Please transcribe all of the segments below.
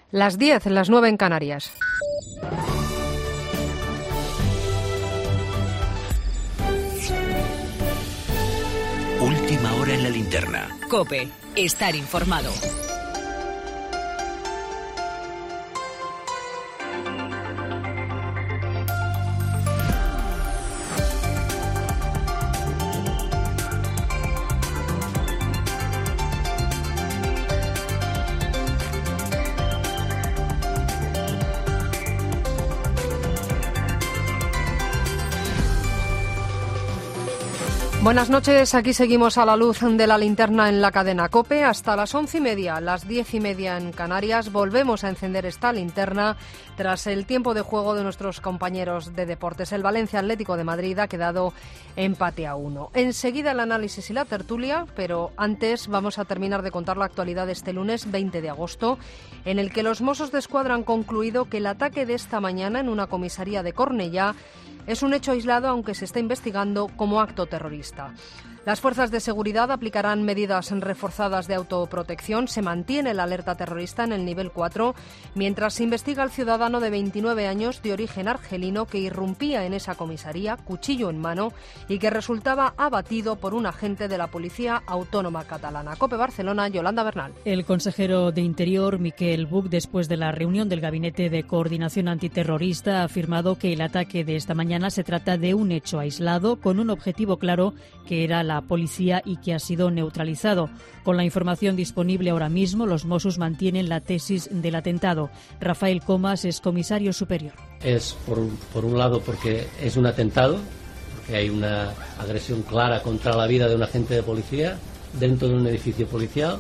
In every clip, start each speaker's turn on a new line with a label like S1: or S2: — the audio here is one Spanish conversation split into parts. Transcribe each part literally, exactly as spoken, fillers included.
S1: Las diez, las nueve en Canarias.
S2: Última hora en la linterna.
S3: COPE. Estar informado.
S1: Buenas noches, aquí seguimos a la luz de la linterna en la cadena COPE hasta las once y media, las diez y media en Canarias. Volvemos a encender esta linterna tras el tiempo de juego de nuestros compañeros de deportes. El Valencia Atlético de Madrid ha quedado empate a uno. Enseguida el análisis y la tertulia, pero antes vamos a terminar de contar la actualidad de este lunes veinte de agosto, en el que los Mossos d'Esquadra han concluido que el ataque de esta mañana en una comisaría de Cornellá es un hecho aislado, aunque se está investigando como acto terrorista. Las fuerzas de seguridad aplicarán medidas reforzadas de autoprotección. Se mantiene la alerta terrorista en el nivel cuatro, mientras se investiga al ciudadano de veintinueve años de origen argelino que irrumpía en esa comisaría, cuchillo en mano, y que resultaba abatido por un agente de la Policía Autónoma Catalana. COPE Barcelona, Yolanda Bernal.
S4: El consejero de Interior, Miquel Buch, después de la reunión del Gabinete de Coordinación Antiterrorista, ha afirmado que el ataque de esta mañana se trata de un hecho aislado con un objetivo claro, que era la policía, y que ha sido neutralizado. Con la información disponible ahora mismo, los Mossos mantienen la tesis del atentado. Rafael Comas es comisario superior.
S5: Es por, por un lado porque es un atentado, porque hay una agresión clara contra la vida de un agente de policía dentro de un edificio policial.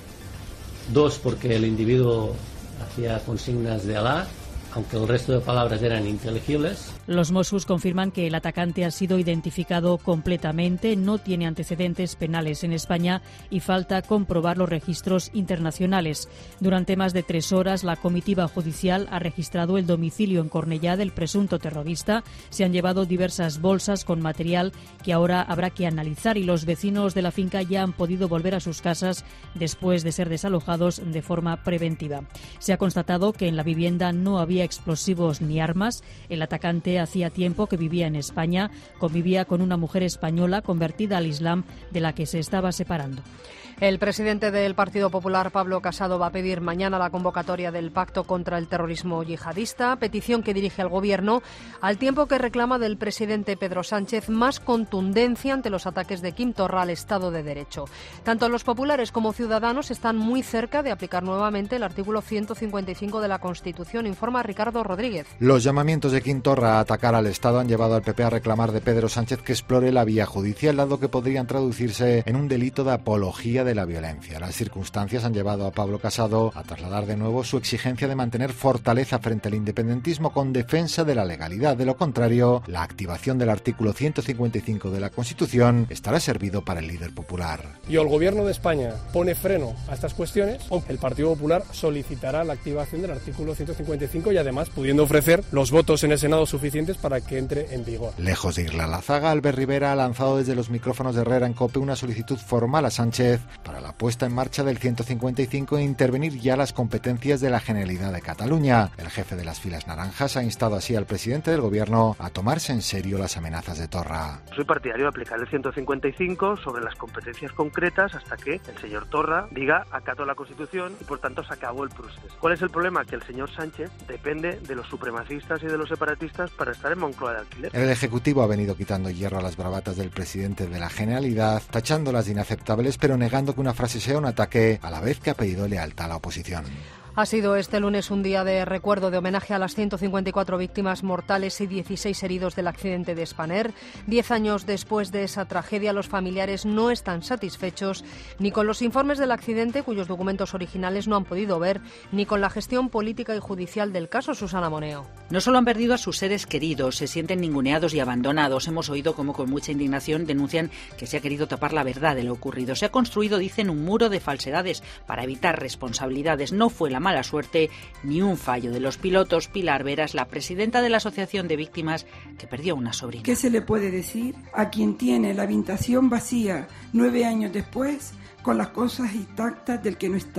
S5: Dos, porque el individuo hacía consignas de Alá, aunque el resto de palabras eran inteligibles.
S4: Los Mossos confirman que el atacante ha sido identificado completamente, no tiene antecedentes penales en España y falta comprobar los registros internacionales. Durante más de tres horas, la comitiva judicial ha registrado el domicilio en Cornellá del presunto terrorista. Se han llevado diversas bolsas con material que ahora habrá que analizar, y los vecinos de la finca ya han podido volver a sus casas después de ser desalojados de forma preventiva. Se ha constatado que en la vivienda no había explosivos ni armas. El atacante hacía tiempo que vivía en España, convivía con una mujer española convertida al Islam de la que se estaba separando.
S1: El presidente del Partido Popular, Pablo Casado, va a pedir mañana la convocatoria del Pacto contra el Terrorismo Yihadista, petición que dirige al Gobierno, al tiempo que reclama del presidente Pedro Sánchez más contundencia ante los ataques de Quim Torra al Estado de Derecho. Tanto los populares como ciudadanos están muy cerca de aplicar nuevamente el artículo ciento cincuenta y cinco de la Constitución, informa Ricardo Rodríguez.
S6: Los llamamientos de Quim Torra a atacar al Estado han llevado al P P a reclamar de Pedro Sánchez que explore la vía judicial, dado que podrían traducirse en un delito de apología de la violencia. Las circunstancias han llevado a Pablo Casado a trasladar de nuevo su exigencia de mantener fortaleza frente al independentismo con defensa de la legalidad. De lo contrario, la activación del artículo ciento cincuenta y cinco de la Constitución estará servido para el líder popular.
S7: Y o el Gobierno de España pone freno a estas cuestiones, o el Partido Popular solicitará la activación del artículo ciento cincuenta y cinco y además pudiendo ofrecer los votos en el Senado suficientes para que entre en vigor.
S6: Lejos de irle a la zaga, Albert Rivera ha lanzado desde los micrófonos de Herrera en COPE una solicitud formal a Sánchez para la puesta en marcha del ciento cincuenta y cinco e intervenir ya las competencias de la Generalidad de Cataluña. El jefe de las filas naranjas ha instado así al presidente del Gobierno a tomarse en serio las amenazas de Torra.
S8: Soy partidario de aplicar el ciento cincuenta y cinco sobre las competencias concretas hasta que el señor Torra diga acato a la Constitución y por tanto se acabó el procés. ¿Cuál es el problema? Que el señor Sánchez depende de los supremacistas y de los separatistas para estar en Moncloa de alquiler.
S6: El Ejecutivo ha venido quitando hierro a las bravatas del presidente de la Generalidad, tachándolas de inaceptables, pero negando que una frase sea un ataque, a la vez que ha pedido lealtad a la oposición.
S1: Ha sido este lunes un día de recuerdo, de homenaje a las ciento cincuenta y cuatro víctimas mortales y dieciséis heridos del accidente de Spanair. Diez años después de esa tragedia, los familiares no están satisfechos ni con los informes del accidente, cuyos documentos originales no han podido ver, ni con la gestión política y judicial del caso. Susana Moneo.
S9: No solo han perdido a sus seres queridos, se sienten ninguneados y abandonados. Hemos oído cómo con mucha indignación denuncian que se ha querido tapar la verdad de lo ocurrido. Se ha construido, dicen, un muro de falsedades para evitar responsabilidades. No fue la mala suerte ni un fallo de los pilotos. Pilar Veras, la presidenta de la Asociación de Víctimas que perdió una sobrina.
S10: ¿Qué se le puede decir a quien tiene la habitación vacía nueve años después con las cosas intactas del que no está?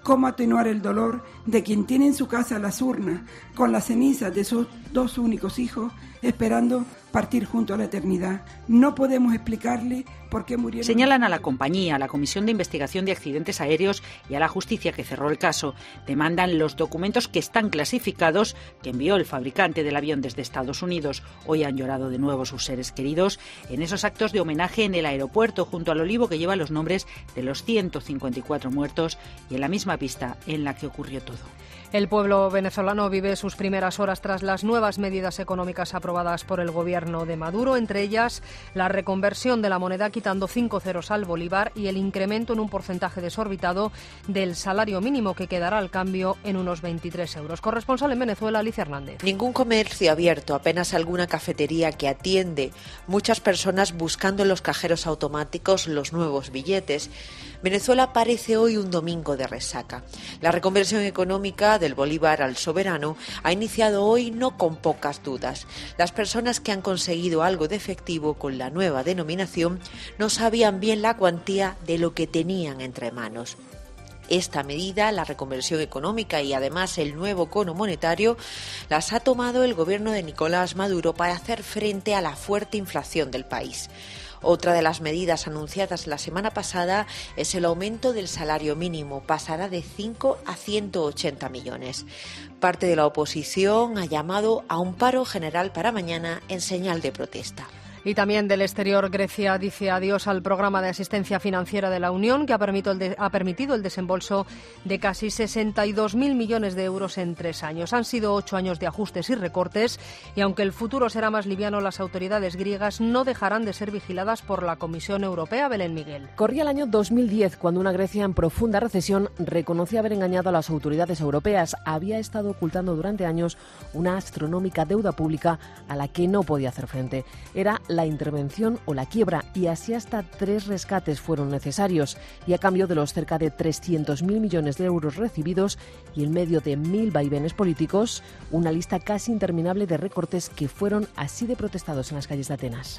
S10: cómo atenuar el dolor de quien tiene en su casa las urnas con las cenizas de sus dos únicos hijos, esperando partir junto a la eternidad. No podemos explicarle por qué murieron.
S9: Señalan a la compañía, a la Comisión de Investigación de Accidentes Aéreos y a la justicia que cerró el caso. Demandan los documentos que están clasificados que envió el fabricante del avión desde Estados Unidos. Hoy han llorado de nuevo sus seres queridos en esos actos de homenaje en el aeropuerto junto al olivo que lleva los nombres de los ciento cincuenta y cuatro muertos y en la misma pista en la que ocurrió todo.
S1: El pueblo venezolano vive sus primeras horas tras las nuevas medidas económicas aprobadas por el gobierno de Maduro, entre ellas la reconversión de la moneda quitando cinco ceros al bolívar y el incremento en un porcentaje desorbitado del salario mínimo que quedará al cambio en unos veintitrés euros. Corresponsal en Venezuela, Alicia Hernández.
S11: Ningún comercio abierto, apenas alguna cafetería que atiende. Muchas personas buscando en los cajeros automáticos los nuevos billetes. Venezuela parece hoy un domingo de resaca. La reconversión económica del bolívar al soberano ha iniciado hoy no con pocas dudas. Las personas que han conseguido algo de efectivo con la nueva denominación no sabían bien la cuantía de lo que tenían entre manos. Esta medida, la reconversión económica y además el nuevo cono monetario, las ha tomado el gobierno de Nicolás Maduro para hacer frente a la fuerte inflación del país. Otra de las medidas anunciadas la semana pasada es el aumento del salario mínimo, pasará de cinco a ciento ochenta millones. Parte de la oposición ha llamado a un paro general para mañana en señal de protesta.
S1: Y también del exterior, Grecia dice adiós al programa de asistencia financiera de la Unión, que ha permitido el, de, ha permitido el desembolso de casi sesenta y dos mil millones de euros en tres años. Han sido ocho años de ajustes y recortes, y aunque el futuro será más liviano, las autoridades griegas no dejarán de ser vigiladas por la Comisión Europea. Belén Miguel.
S12: Corría el año dos mil diez, cuando una Grecia en profunda recesión reconocía haber engañado a las autoridades europeas. Había estado ocultando durante años una astronómica deuda pública a la que no podía hacer frente. Era la intervención o la quiebra, y así hasta tres rescates fueron necesarios, y a cambio de los cerca de trescientos mil millones de euros recibidos y en medio de mil vaivenes políticos, una lista casi interminable de recortes que fueron así de protestados en las calles de Atenas.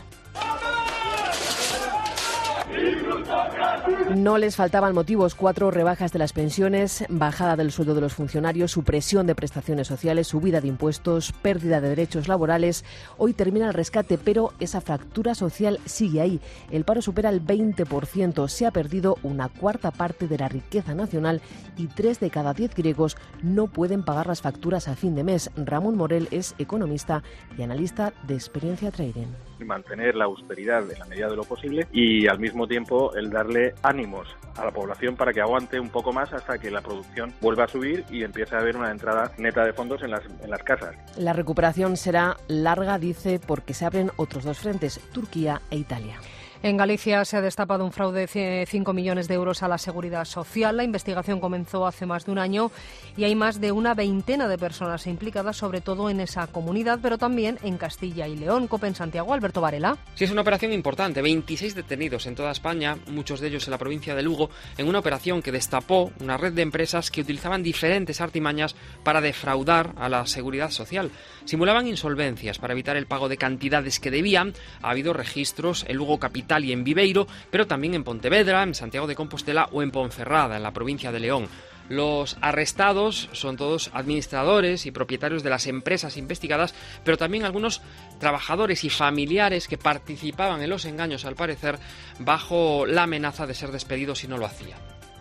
S12: No les faltaban motivos: cuatro rebajas de las pensiones, bajada del sueldo de los funcionarios, supresión de prestaciones sociales, subida de impuestos, pérdida de derechos laborales. Hoy termina el rescate, pero esa fractura social sigue ahí. El paro supera el veinte por ciento, se ha perdido una cuarta parte de la riqueza nacional y tres de cada diez griegos no pueden pagar las facturas a fin de mes. Ramón Morel es economista y analista de Experiencia Trading.
S13: Mantener la austeridad en la medida de lo posible y al mismo tiempo el darle ánimos a la población para que aguante un poco más hasta que la producción vuelva a subir y empiece a haber una entrada neta de fondos en las, en las casas.
S12: La recuperación será larga, dice, porque se abren otros dos frentes, Turquía e Italia.
S1: En Galicia se ha destapado un fraude de cinco millones de euros a la Seguridad Social. La investigación comenzó hace más de un año y hay más de una veintena de personas implicadas, sobre todo en esa comunidad, pero también en Castilla y León. COPE en Santiago, Alberto Varela.
S14: Sí, es una operación importante. veintiséis detenidos en toda España, muchos de ellos en la provincia de Lugo, en una operación que destapó una red de empresas que utilizaban diferentes artimañas para defraudar a la Seguridad Social. Simulaban insolvencias para evitar el pago de cantidades que debían. Ha habido registros en Lugo capital y en Viveiro, pero también en Pontevedra, en Santiago de Compostela o en Ponferrada, en la provincia de León. Los arrestados son todos administradores y propietarios de las empresas investigadas, pero también algunos trabajadores y familiares que participaban en los engaños, al parecer, bajo la amenaza de ser despedidos si no lo hacían.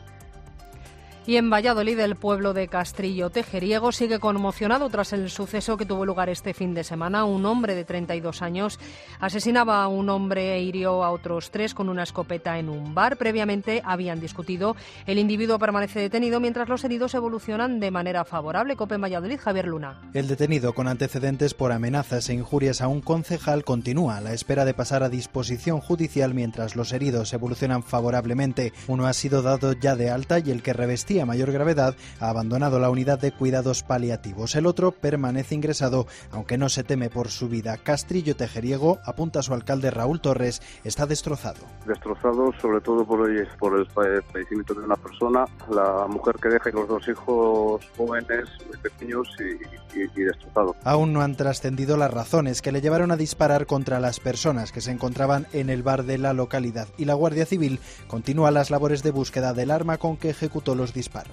S1: Y en Valladolid, el pueblo de Castrillo Tejeriego sigue conmocionado tras el suceso que tuvo lugar este fin de semana. Un hombre de treinta y dos años asesinaba a un hombre e hirió a otros tres con una escopeta en un bar. Previamente habían discutido. El individuo permanece detenido mientras los heridos evolucionan de manera favorable. COPE en Valladolid, Javier Luna.
S15: El detenido, con antecedentes por amenazas e injurias a un concejal, continúa a la espera de pasar a disposición judicial mientras los heridos evolucionan favorablemente. Uno ha sido dado ya de alta y el que revestía a mayor gravedad ha abandonado la unidad de cuidados paliativos. El otro permanece ingresado, aunque no se teme por su vida. Castrillo Tejeriego, apunta su alcalde Raúl Torres, está destrozado.
S16: Destrozado sobre todo por el, por el fallecimiento de una persona, la mujer que deja y los dos hijos jóvenes, muy pequeños y, y, y destrozado.
S15: Aún no han trascendido las razones que le llevaron a disparar contra las personas que se encontraban en el bar de la localidad, y la Guardia Civil continúa las labores de búsqueda del arma con que ejecutó los disparos.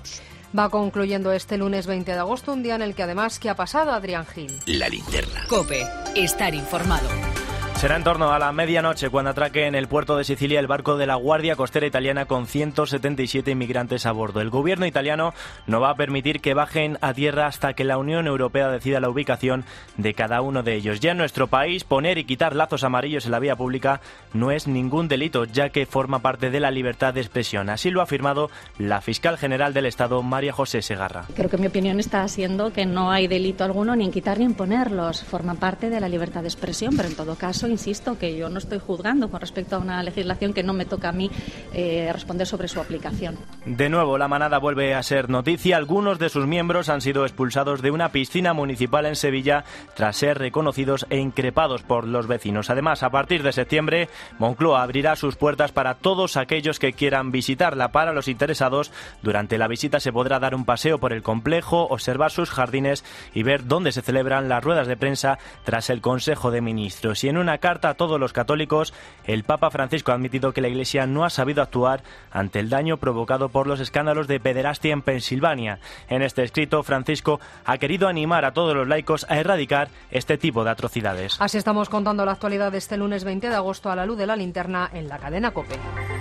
S1: va concluyendo este lunes veinte de agosto, un día en el que además, ¿qué ha pasado, Adrián Gil?
S2: La linterna.
S3: COPE. Estar informado.
S17: Será en torno a la medianoche cuando atraque en el puerto de Sicilia el barco de la Guardia Costera Italiana con ciento setenta y siete inmigrantes a bordo. El gobierno italiano no va a permitir que bajen a tierra hasta que la Unión Europea decida la ubicación de cada uno de ellos. Ya en nuestro país, poner y quitar lazos amarillos en la vía pública no es ningún delito, ya que forma parte de la libertad de expresión. Así lo ha afirmado la fiscal general del Estado, María José Segarra.
S18: Creo que mi opinión está siendo que no hay delito alguno ni en quitar ni en ponerlos. Forma parte de la libertad de expresión, pero en todo caso, insisto, que yo no estoy juzgando con respecto a una legislación que no me toca a mí eh, responder sobre su aplicación.
S17: De nuevo, la manada vuelve a ser noticia. Algunos de sus miembros han sido expulsados de una piscina municipal en Sevilla tras ser reconocidos e increpados por los vecinos. Además, a partir de septiembre, Moncloa abrirá sus puertas para todos aquellos que quieran visitarla. Para los interesados, durante la visita se podrá dar un paseo por el complejo, observar sus jardines y ver dónde se celebran las ruedas de prensa tras el Consejo de Ministros. Y en una carta a todos los católicos, el Papa Francisco ha admitido que la Iglesia no ha sabido actuar ante el daño provocado por los escándalos de pederastia en Pensilvania. En este escrito, Francisco ha querido animar a todos los laicos a erradicar este tipo de atrocidades.
S1: Así estamos contando la actualidad de este lunes veinte de agosto a la luz de la linterna en la cadena COPE.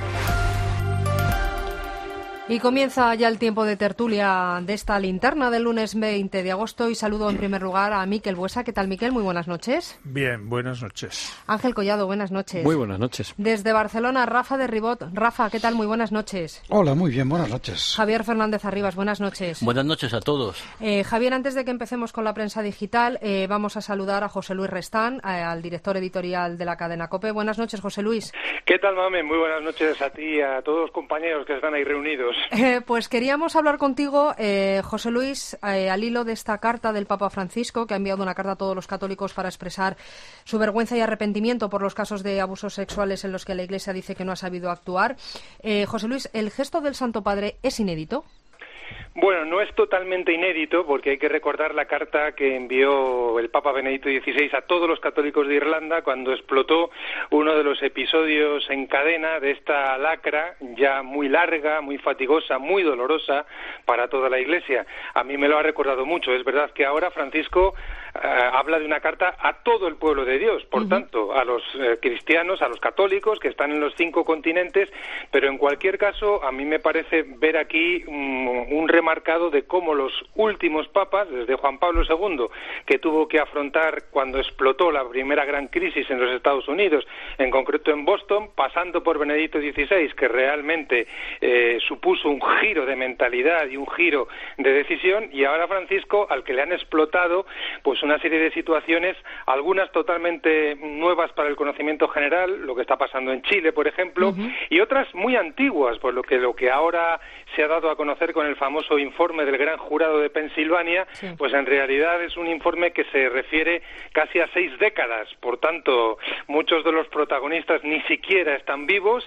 S1: Y comienza ya el tiempo de tertulia de esta linterna del lunes veinte de agosto y saludo en primer lugar a Miquel Buesa. ¿Qué tal, Miquel? Muy buenas noches.
S19: Bien, buenas noches.
S1: Ángel Collado, buenas noches.
S20: Muy buenas noches.
S1: Desde Barcelona, Rafa de Ribot. Rafa, ¿qué tal? Muy buenas noches.
S21: Hola, muy bien, buenas noches.
S1: Javier Fernández Arribas, buenas noches.
S20: Buenas noches a todos.
S1: Eh, Javier, antes de que empecemos con la prensa digital, eh, vamos a saludar a José Luis Restán, eh, al director editorial de la cadena COPE. Buenas noches, José Luis.
S22: ¿Qué tal, Mame? Muy buenas noches a ti y a todos los compañeros que están ahí reunidos.
S1: Eh, pues que Queríamos hablar contigo, eh, José Luis, eh, al hilo de esta carta del Papa Francisco, que ha enviado una carta a todos los católicos para expresar su vergüenza y arrepentimiento por los casos de abusos sexuales en los que la Iglesia dice que no ha sabido actuar. Eh, José Luis, ¿el gesto del Santo Padre es inédito?
S22: Bueno, no es totalmente inédito porque hay que recordar la carta que envió el Papa Benedicto dieciséis a todos los católicos de Irlanda cuando explotó uno de los episodios en cadena de esta lacra ya muy larga, muy fatigosa, muy dolorosa para toda la Iglesia. A mí me lo ha recordado mucho. Es verdad que ahora Francisco eh, habla de una carta a todo el pueblo de Dios, por uh-huh. tanto, a los eh, cristianos, a los católicos que están en los cinco continentes, pero en cualquier caso a mí me parece ver aquí um, un remarcado de cómo los últimos papas, desde Juan Pablo segundo, que tuvo que afrontar cuando explotó la primera gran crisis en los Estados Unidos, en concreto en Boston, pasando por Benedicto dieciséis, que realmente eh, supuso un giro de mentalidad y un giro de decisión, y ahora Francisco, al que le han explotado pues una serie de situaciones, algunas totalmente nuevas para el conocimiento general, lo que está pasando en Chile, por ejemplo, uh-huh. y otras muy antiguas, por lo que lo que ahora se ha dado a conocer con el famoso informe del Gran Jurado de Pensilvania, sí. pues en realidad es un informe que se refiere casi a seis décadas, por tanto, muchos de los protagonistas ni siquiera están vivos,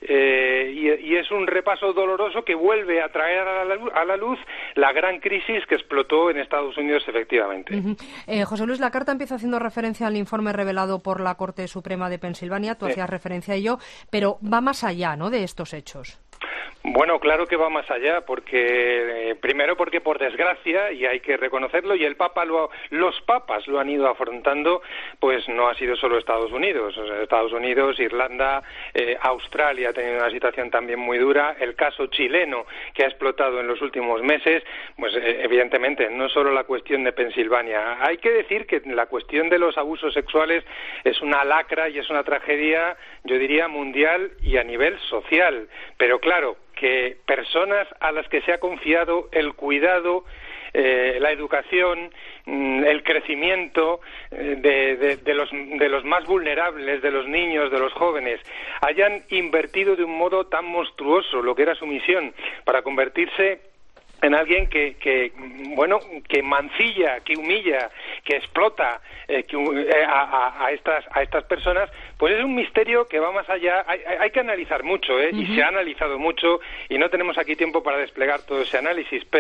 S22: eh, y, y es un repaso doloroso que vuelve a traer a la, a la luz la gran crisis que explotó en Estados Unidos, efectivamente.
S1: Uh-huh. eh, José Luis, la carta empieza haciendo referencia al informe revelado por la Corte Suprema de Pensilvania, tú sí. hacías referencia a ello, pero va más allá, ¿no?, de estos hechos.
S22: Bueno, claro que va más allá, porque eh, primero porque por desgracia, y hay que reconocerlo, y el Papa lo, los papas lo han ido afrontando, pues no ha sido solo Estados Unidos, o sea, Estados Unidos, Irlanda, eh, Australia ha tenido una situación también muy dura, el caso chileno que ha explotado en los últimos meses, pues eh, evidentemente no solo la cuestión de Pensilvania. Hay que decir que la cuestión de los abusos sexuales es una lacra y es una tragedia, yo diría, mundial y a nivel social, pero claro, que personas a las que se ha confiado el cuidado, eh, la educación, el crecimiento eh, de, de, de, los, de los más vulnerables, de los niños, de los jóvenes, hayan invertido de un modo tan monstruoso lo que era su misión para convertirse en alguien que, que bueno, que mancilla, que humilla, que explota eh, que, eh, a, a, estas, a estas personas, pues es un misterio que va más allá. Hay, hay que analizar mucho, ¿eh? Uh-huh. Y se ha analizado mucho y no tenemos aquí tiempo para desplegar todo ese análisis, pero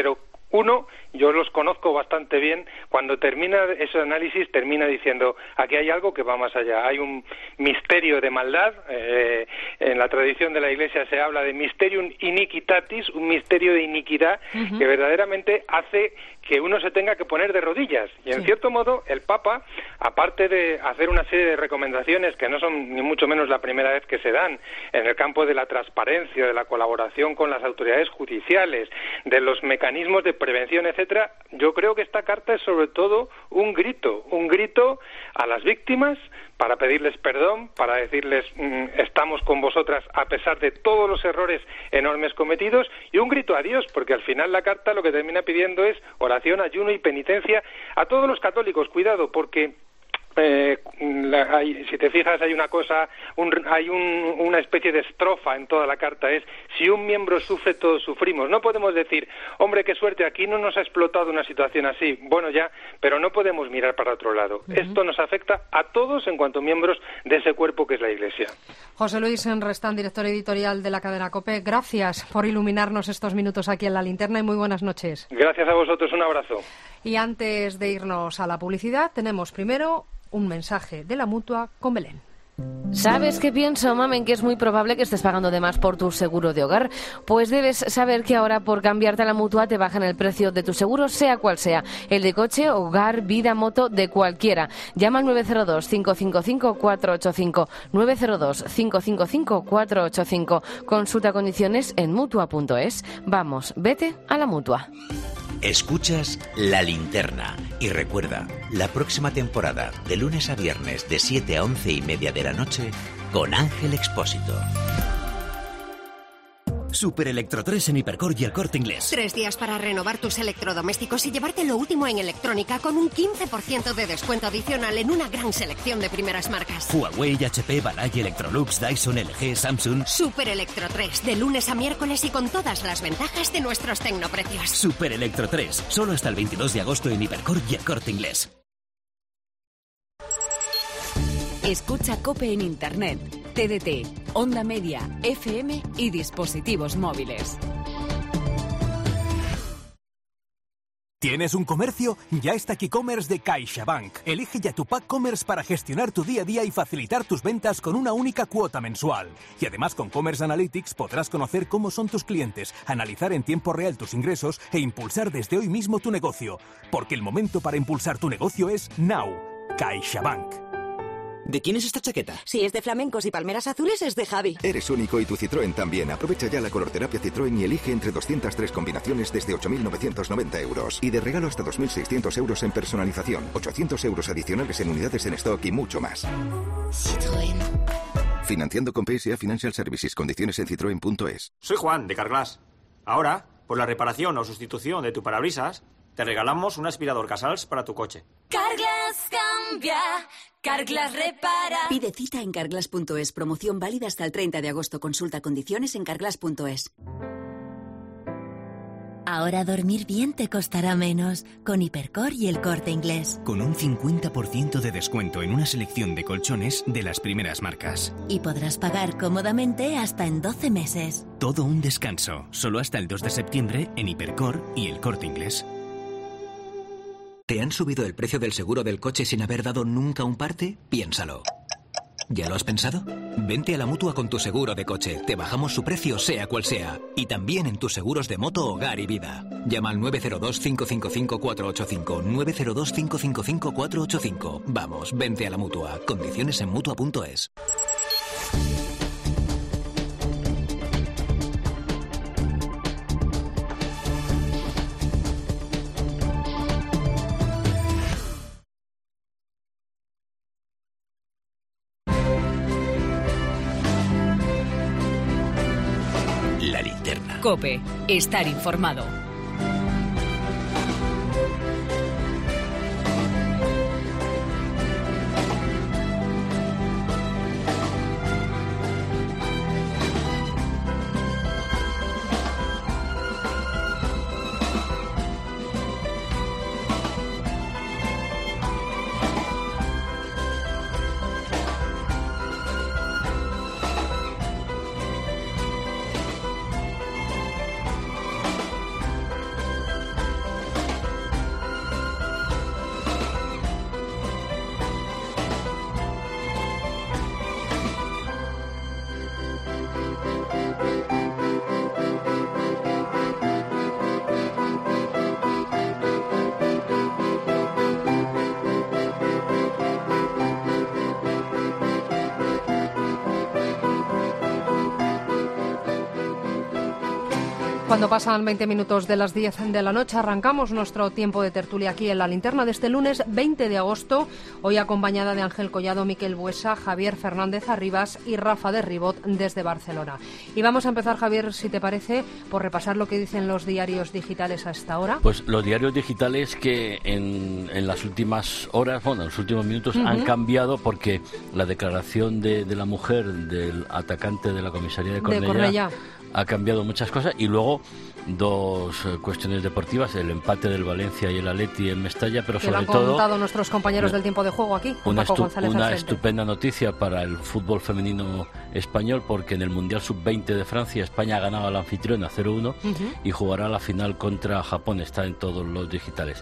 S22: Uno, yo los conozco bastante bien, cuando termina ese análisis termina diciendo, aquí hay algo que va más allá, hay un misterio de maldad, eh, en la tradición de la Iglesia se habla de mysterium iniquitatis, un misterio de iniquidad uh-huh. que verdaderamente hace que uno se tenga que poner de rodillas. Y en sí. cierto modo, el Papa, aparte de hacer una serie de recomendaciones que no son ni mucho menos la primera vez que se dan en el campo de la transparencia, de la colaboración con las autoridades judiciales, de los mecanismos de prevención, etcétera, yo creo que esta carta es sobre todo un grito, un grito a las víctimas para pedirles perdón, para decirles mmm, estamos con vosotras a pesar de todos los errores enormes cometidos, y un grito a Dios, porque al final la carta lo que termina pidiendo es oración, ayuno y penitencia a todos los católicos. Cuidado, porque Eh, la, hay, si te fijas hay una cosa, un, hay un, una especie de estrofa en toda la carta, es si un miembro sufre todos sufrimos. No podemos decir, hombre, qué suerte, aquí no nos ha explotado una situación así, bueno ya, pero no podemos mirar para otro lado. Uh-huh. Esto nos afecta a todos en cuanto miembros de ese cuerpo que es la Iglesia.
S1: José Luis Enrestán, director editorial de la cadena COPE, gracias por iluminarnos estos minutos aquí en La Linterna y muy buenas noches.
S22: Gracias a vosotros, un abrazo.
S1: Y antes de irnos a la publicidad, tenemos primero un mensaje de la Mutua con Belén.
S19: ¿Sabes qué pienso, mamen? Que es muy probable que estés pagando de más por tu seguro de hogar. Pues debes saber que ahora por cambiarte a la Mutua te bajan el precio de tu seguro, sea cual sea. El de coche, hogar, vida, moto, de cualquiera. Llama al nueve cero dos, cinco cinco cinco, cuatro ocho cinco. nueve cero dos, cinco cinco cinco, cuatro ocho cinco. Consulta condiciones en Mutua punto es. Vamos, vete a la Mutua.
S2: Escuchas La Linterna. Y recuerda, la próxima temporada, de lunes a viernes, de siete a once y media de la noche, con Ángel Expósito.
S20: Super Electro tres en Hipercor y El Corte Inglés.
S21: Tres días para renovar tus electrodomésticos y llevarte lo último en electrónica con un quince por ciento de descuento adicional en una gran selección de primeras marcas.
S20: Huawei, H P, Balay, Electrolux, Dyson, L G, Samsung.
S21: Super Electro tres, de lunes a miércoles y con todas las ventajas de nuestros tecnoprecios.
S20: Super Electro tres, solo hasta el veintidós de agosto en Hipercor y El Corte Inglés.
S3: Escucha COPE en Internet, T D T, Onda Media, F M y dispositivos móviles.
S23: ¿Tienes un comercio? Ya está Q-Commerce de CaixaBank. Elige ya tu pack Commerce para gestionar tu día a día y facilitar tus ventas con una única cuota mensual. Y además con Commerce Analytics podrás conocer cómo son tus clientes, analizar en tiempo real tus ingresos e impulsar desde hoy mismo tu negocio. Porque el momento para impulsar tu negocio es now. CaixaBank.
S24: ¿De quién es esta chaqueta?
S25: Si es de flamencos y palmeras azules, es de Javi.
S24: Eres único y tu Citroën también. Aprovecha ya la colorterapia Citroën y elige entre doscientas tres combinaciones desde ocho mil novecientos noventa euros. Y de regalo hasta dos mil seiscientos euros en personalización, ochocientos euros adicionales en unidades en stock y mucho más.
S25: Citroën.
S24: Financiando con P S A Financial Services. Condiciones en citroen punto es.
S26: Soy Juan, de Carglass. Ahora, por la reparación o sustitución de tu parabrisas, te regalamos un aspirador Casals para tu coche.
S27: Carglass cambia, Carglass repara.
S28: Pide cita en carglass punto es. Promoción válida hasta el treinta de agosto. Consulta condiciones en carglass punto es.
S27: Ahora dormir bien te costará menos con Hipercor y El Corte Inglés.
S20: Con un cincuenta por ciento de descuento en una selección de colchones de las primeras marcas.
S27: Y podrás pagar cómodamente hasta en doce meses.
S20: Todo un descanso. Solo hasta el dos de septiembre en Hipercor y El Corte Inglés.
S29: ¿Te han subido el precio del seguro del coche sin haber dado nunca un parte? Piénsalo. ¿Ya lo has pensado? Vente a la Mutua con tu seguro de coche. Te bajamos su precio sea cual sea. Y también en tus seguros de moto, hogar y vida. Llama al nueve cero dos, cinco cinco cinco, cuatro ocho cinco. nueve cero dos, cinco cinco cinco, cuatro ocho cinco. Vamos, vente a la Mutua. Condiciones en Mutua punto es.
S3: COPE. Estar informado.
S1: Cuando pasan veinte minutos de las diez de la noche, arrancamos nuestro tiempo de tertulia aquí en La Linterna de este lunes veinte de agosto, hoy acompañada de Ángel Collado, Miquel Buesa, Javier Fernández Arribas y Rafa de Ribot desde Barcelona. Y vamos a empezar, Javier, si te parece, por repasar lo que dicen los diarios digitales a esta hora.
S4: Pues los diarios digitales que en, en las últimas horas, bueno, en los últimos minutos, uh-huh. han cambiado porque la declaración de, de la mujer del atacante de la comisaría de Cornellá, de Cornellá. ha cambiado muchas cosas, y luego dos eh, cuestiones deportivas, el empate del Valencia y el Atleti en Mestalla, pero
S1: que
S4: sobre
S1: lo han
S4: todo
S1: contado nuestros compañeros del tiempo de juego aquí,
S4: una,
S1: Paco
S4: estu
S1: González
S4: una estupenda noticia para el fútbol femenino español, porque en el Mundial sub veinte de Francia España ha ganado al anfitrión a cero uno uh-huh. y jugará la final contra Japón, está en todos los digitales.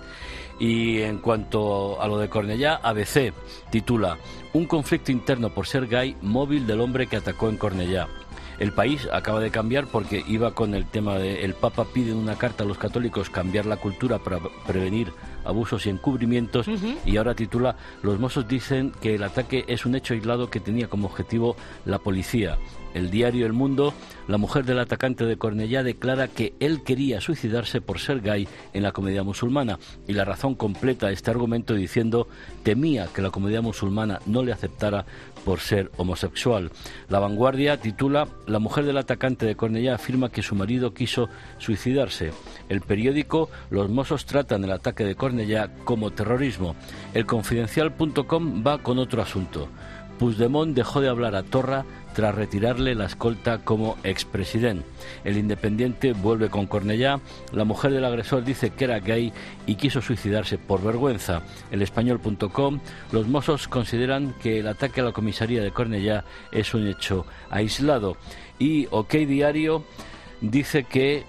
S4: Y en cuanto a lo de Cornellá, A B C titula: un conflicto interno por ser gay, móvil del hombre que atacó en Cornellá. El País acaba de cambiar porque iba con el tema de el Papa pide en una carta a los católicos cambiar la cultura para prevenir abusos y encubrimientos, uh-huh. y ahora titula: los Mossos dicen que el ataque es un hecho aislado que tenía como objetivo la policía. El diario El Mundo: la mujer del atacante de Cornellá declara que él quería suicidarse por ser gay en la comunidad musulmana, y La Razón completa este argumento diciendo: temía que la comunidad musulmana no le aceptara por ser homosexual. La Vanguardia titula: la mujer del atacante de Cornellá afirma que su marido quiso suicidarse. El periódico: los Mossos tratan el ataque de Cornellá como terrorismo. El Confidencial punto com va con otro asunto: Puigdemont dejó de hablar a Torra tras retirarle la escolta como expresidente. El Independiente vuelve con Cornellá: la mujer del agresor dice que era gay y quiso suicidarse por vergüenza. El Español punto com: los Mossos consideran que el ataque a la comisaría de Cornellá es un hecho aislado. Y OK Diario dice que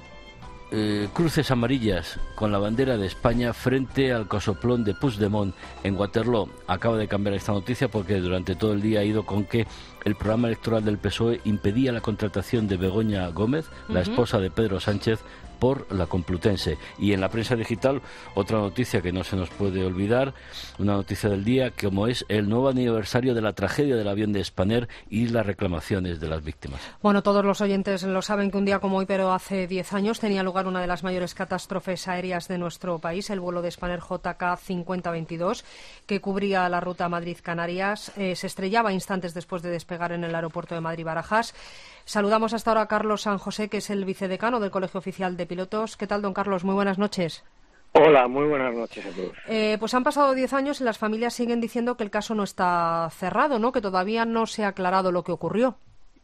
S4: Eh, cruces amarillas con la bandera de España frente al casoplón de Puigdemont en Waterloo. Acaba de cambiar esta noticia porque durante todo el día ha ido con que el programa electoral del P S O E impedía la contratación de Begoña Gómez, uh-huh. la esposa de Pedro Sánchez, por la Complutense. Y en la prensa digital, otra noticia que no se nos puede olvidar, una noticia del día, como es el nuevo aniversario de la tragedia del avión de Spanair y las reclamaciones de las víctimas.
S1: Bueno, todos los oyentes lo saben que un día como hoy, pero hace diez años, tenía lugar una de las mayores catástrofes aéreas de nuestro país, el vuelo de Spanair J K cincuenta veintidós, que cubría la ruta Madrid-Canarias. Eh, se estrellaba instantes después de despegar en el aeropuerto de Madrid-Barajas. Saludamos hasta ahora a Carlos San José, que es el vicedecano del Colegio Oficial de Pilotos. ¿Qué tal, don Carlos? Muy buenas noches.
S5: Hola, muy buenas noches a todos.
S1: Eh, pues han pasado diez años y las familias siguen diciendo que el caso no está cerrado, ¿no? Que todavía no se ha aclarado lo que ocurrió.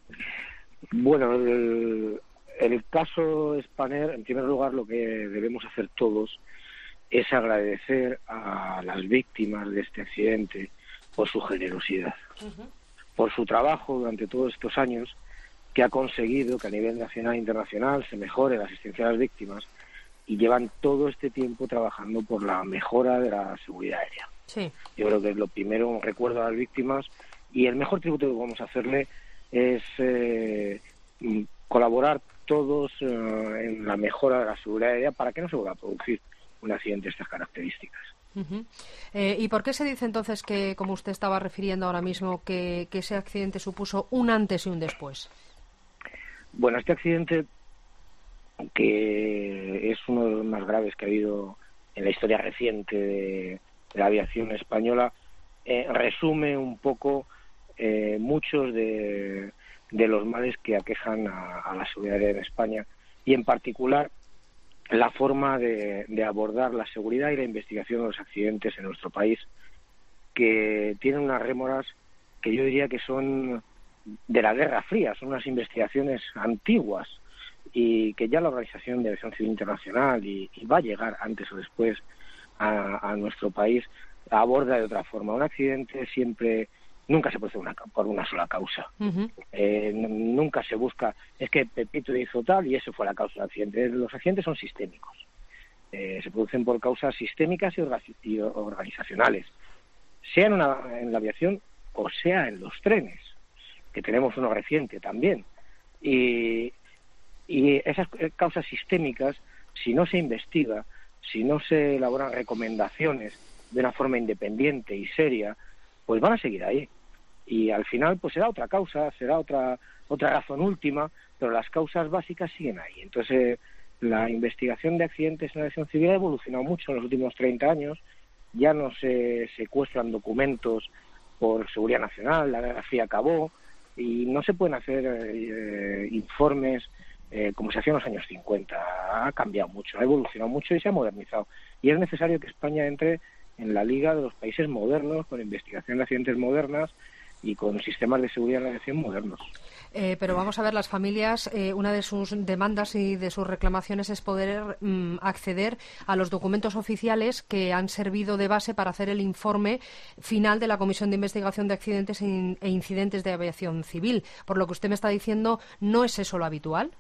S5: Bueno, el, el caso Spanair, en primer lugar, lo que debemos hacer todos es agradecer a las víctimas de este accidente por su generosidad, uh-huh. por su trabajo durante todos estos años, que ha conseguido que a nivel nacional e internacional se mejore la asistencia a las víctimas, y llevan todo este tiempo trabajando por la mejora de la seguridad aérea.
S1: Sí.
S5: Yo creo que es lo primero, un recuerdo a las víctimas, y el mejor tributo que vamos a hacerle es eh, colaborar todos eh, en la mejora de la seguridad aérea para que no se vuelva a producir un accidente de estas características.
S1: Uh-huh. Eh, ¿Y por qué se dice entonces que, como usted estaba refiriendo ahora mismo, que, que ese accidente supuso un antes y un después?
S5: Bueno, este accidente, que es uno de los más graves que ha habido en la historia reciente de, de la aviación española, eh, resume un poco eh, muchos de, de los males que aquejan a, a la seguridad aérea en España, y en particular la forma de, de abordar la seguridad y la investigación de los accidentes en nuestro país, que tienen unas rémoras que yo diría que son de la Guerra Fría, son unas investigaciones antiguas, y que ya la Organización de Aviación Civil Internacional, y, y va a llegar antes o después a, a nuestro país, aborda de otra forma. Un accidente siempre, nunca se produce una, por una sola causa. Uh-huh. Eh, nunca se busca, es que Pepito hizo tal y eso fue la causa del accidente. Los accidentes son sistémicos. Eh, se producen por causas sistémicas y, orga- y organizacionales, sea en, una, en la aviación o sea en los trenes, que tenemos uno reciente también. Y, y esas causas sistémicas, si no se investiga, si no se elaboran recomendaciones de una forma independiente y seria, pues van a seguir ahí. Y al final pues será otra causa, será otra otra razón última, pero las causas básicas siguen ahí. Entonces la investigación de accidentes en aviación civil ha evolucionado mucho en los últimos treinta años. Ya no se secuestran documentos por seguridad nacional, la Guerra Fría acabó y no se pueden hacer eh, informes eh, como se hacía en los años cincuenta. Ha cambiado mucho, ha evolucionado mucho y se ha modernizado. Y es necesario que España entre en la liga de los países modernos, con investigación de accidentes modernas y con sistemas de seguridad en la aviación modernos.
S1: Eh, pero vamos a ver, las familias, eh, una de sus demandas y de sus reclamaciones es poder mm, acceder a los documentos oficiales que han servido de base para hacer el informe final de la Comisión de Investigación de Accidentes e Incidentes de Aviación Civil. Por lo que usted me está diciendo, ¿no es eso lo habitual?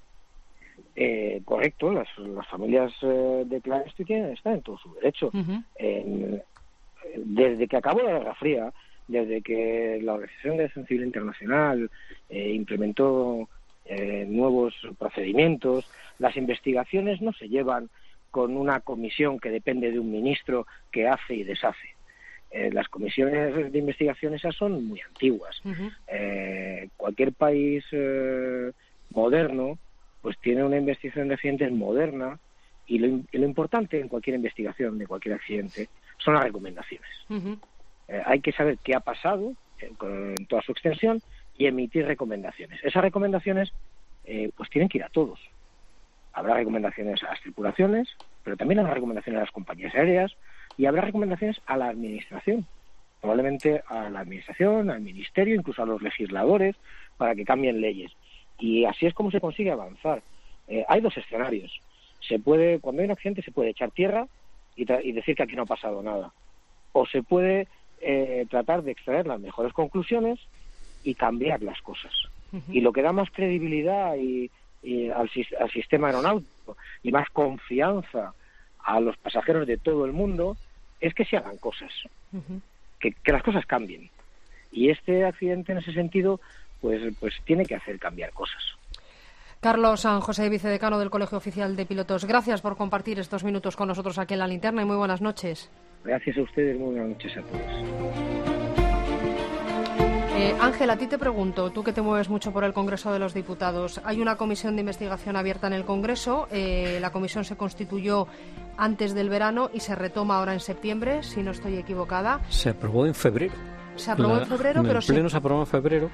S5: Eh, correcto, las, las familias eh, de Clarence tienen, están en todo su derecho. Uh-huh. eh, desde que acabó la Guerra Fría, desde que la Organización de Aviación Civil Internacional eh, implementó eh, nuevos procedimientos, las investigaciones no se llevan con una comisión que depende de un ministro que hace y deshace. Eh, las comisiones de investigación esas son muy antiguas. Uh-huh. Eh, cualquier país eh, moderno pues tiene una investigación de accidentes moderna y lo, y lo importante en cualquier investigación de cualquier accidente son las recomendaciones. Uh-huh. Eh, hay que saber qué ha pasado en, en toda su extensión y emitir recomendaciones. Esas recomendaciones eh, pues tienen que ir a todos. Habrá recomendaciones a las tripulaciones, pero también habrá recomendaciones a las compañías aéreas y habrá recomendaciones a la administración. Probablemente a la administración, al ministerio, incluso a los legisladores, para que cambien leyes. Y así es como se consigue avanzar. Eh, hay dos escenarios. Se puede, cuando hay un accidente, se puede echar tierra y, tra- y decir que aquí no ha pasado nada. O se puede eh, tratar de extraer las mejores conclusiones y cambiar las cosas. Uh-huh. Y lo que da más credibilidad y, y al, al sistema aeronáutico y más confianza a los pasajeros de todo el mundo es que se hagan cosas, uh-huh. que, que las cosas cambien. Y este accidente, en ese sentido, pues, pues tiene que hacer cambiar cosas.
S1: Carlos San José, vicedecano del Colegio Oficial de Pilotos, gracias por compartir estos minutos con nosotros aquí en La Linterna y muy buenas noches.
S5: Gracias a ustedes, muy buenas noches a todos.
S1: Eh, Ángel, a ti te pregunto, tú que te mueves mucho por el Congreso de los Diputados, hay una comisión de investigación abierta en el Congreso, eh, la comisión se constituyó antes del verano y se retoma ahora en septiembre, si no estoy equivocada.
S6: Se aprobó en febrero.
S1: Se aprobó
S6: la,
S1: en febrero,
S6: en
S1: pero
S6: el pleno
S1: sí.
S6: se aprobó en febrero.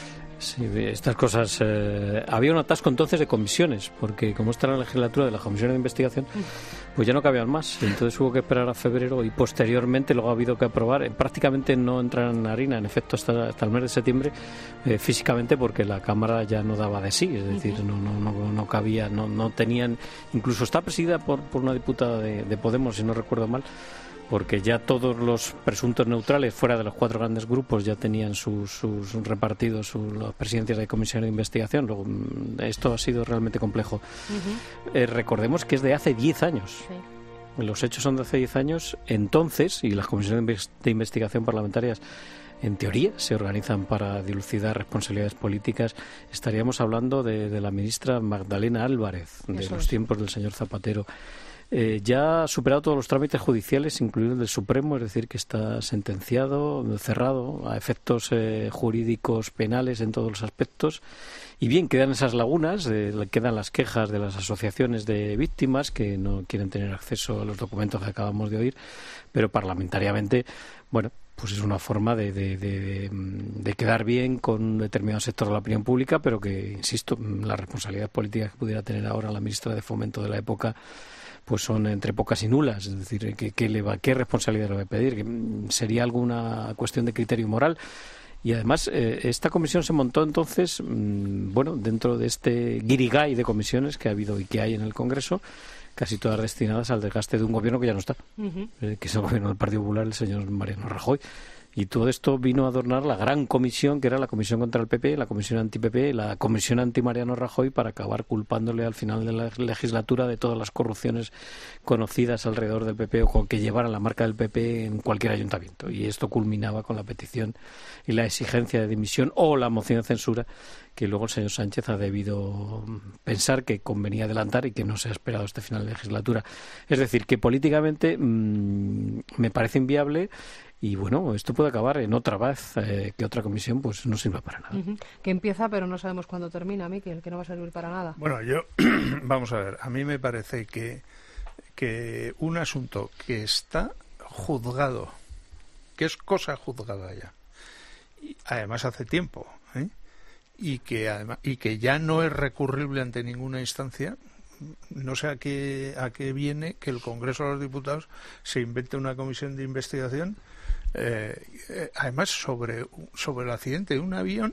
S6: Sí, estas cosas... Eh, había un atasco entonces de comisiones, porque como está la legislatura de las comisiones de investigación, pues ya no cabían más. Entonces hubo que esperar a febrero y posteriormente luego ha habido que aprobar. Eh, prácticamente no entra en harina, en efecto, hasta, hasta el mes de septiembre, eh, físicamente, porque la Cámara ya no daba de sí. Es decir, no, no, no, no cabía, no, no tenían... Incluso está presidida por, por una diputada de, de Podemos, si no recuerdo mal, porque ya todos los presuntos neutrales fuera de los cuatro grandes grupos ya tenían sus, sus repartidos sus, las presidencias de comisión de investigación. Luego, esto ha sido realmente complejo. Uh-huh. Eh, recordemos que es de hace diez años. Sí. Los hechos son de hace diez años. Entonces, y las comisiones de investigación parlamentarias en teoría se organizan para dilucidar responsabilidades políticas, estaríamos hablando de, de la ministra Magdalena Álvarez, de Eso los es. tiempos del señor Zapatero. Eh, ya ha superado todos los trámites judiciales, incluido el del Supremo, es decir, que está sentenciado, cerrado a efectos eh, jurídicos penales en todos los aspectos. Y bien, quedan esas lagunas, eh, quedan las quejas de las asociaciones de víctimas que no quieren tener acceso a los documentos que acabamos de oír, pero parlamentariamente, bueno, pues es una forma de, de, de, de quedar bien con un determinado sector de la opinión pública, pero que, insisto, las responsabilidades políticas que pudiera tener ahora la ministra de Fomento de la época pues son entre pocas y nulas. Es decir, ¿qué, qué, le va, qué responsabilidad le va a pedir? ¿Que sería alguna cuestión de criterio moral? Y además, eh, esta comisión se montó entonces, mmm, bueno, dentro de este guirigay de comisiones que ha habido y que hay en el Congreso, casi todas destinadas al desgaste de un gobierno que ya no está, uh-huh. eh, que es el gobierno del Partido Popular, el señor Mariano Rajoy. Y todo esto vino a adornar la gran comisión, que era la Comisión contra el P P, la Comisión anti-P P, la Comisión anti-Mariano Rajoy, para acabar culpándole al final de la legislatura de todas las corrupciones conocidas alrededor del P P o que llevaran la marca del P P en cualquier ayuntamiento. Y esto culminaba con la petición y la exigencia de dimisión o la moción de censura que luego el señor Sánchez ha debido pensar que convenía adelantar y que no se ha esperado este final de legislatura. Es decir, que políticamente mmm, me parece inviable y bueno, esto puede acabar en otra vez eh, que otra comisión pues no sirva para nada.
S1: Uh-huh. Que empieza, pero no sabemos cuándo termina, Miquel, que no va a servir para nada.
S7: Bueno, yo, vamos a ver, a mí me parece que, que un asunto que está juzgado, que es cosa juzgada ya, y además hace tiempo, ¿eh? y que además, y que ya no es recurrible ante ninguna instancia, no sé a qué, a qué viene que el Congreso de los Diputados se invente una comisión de investigación, eh, eh, además sobre, sobre el accidente de un avión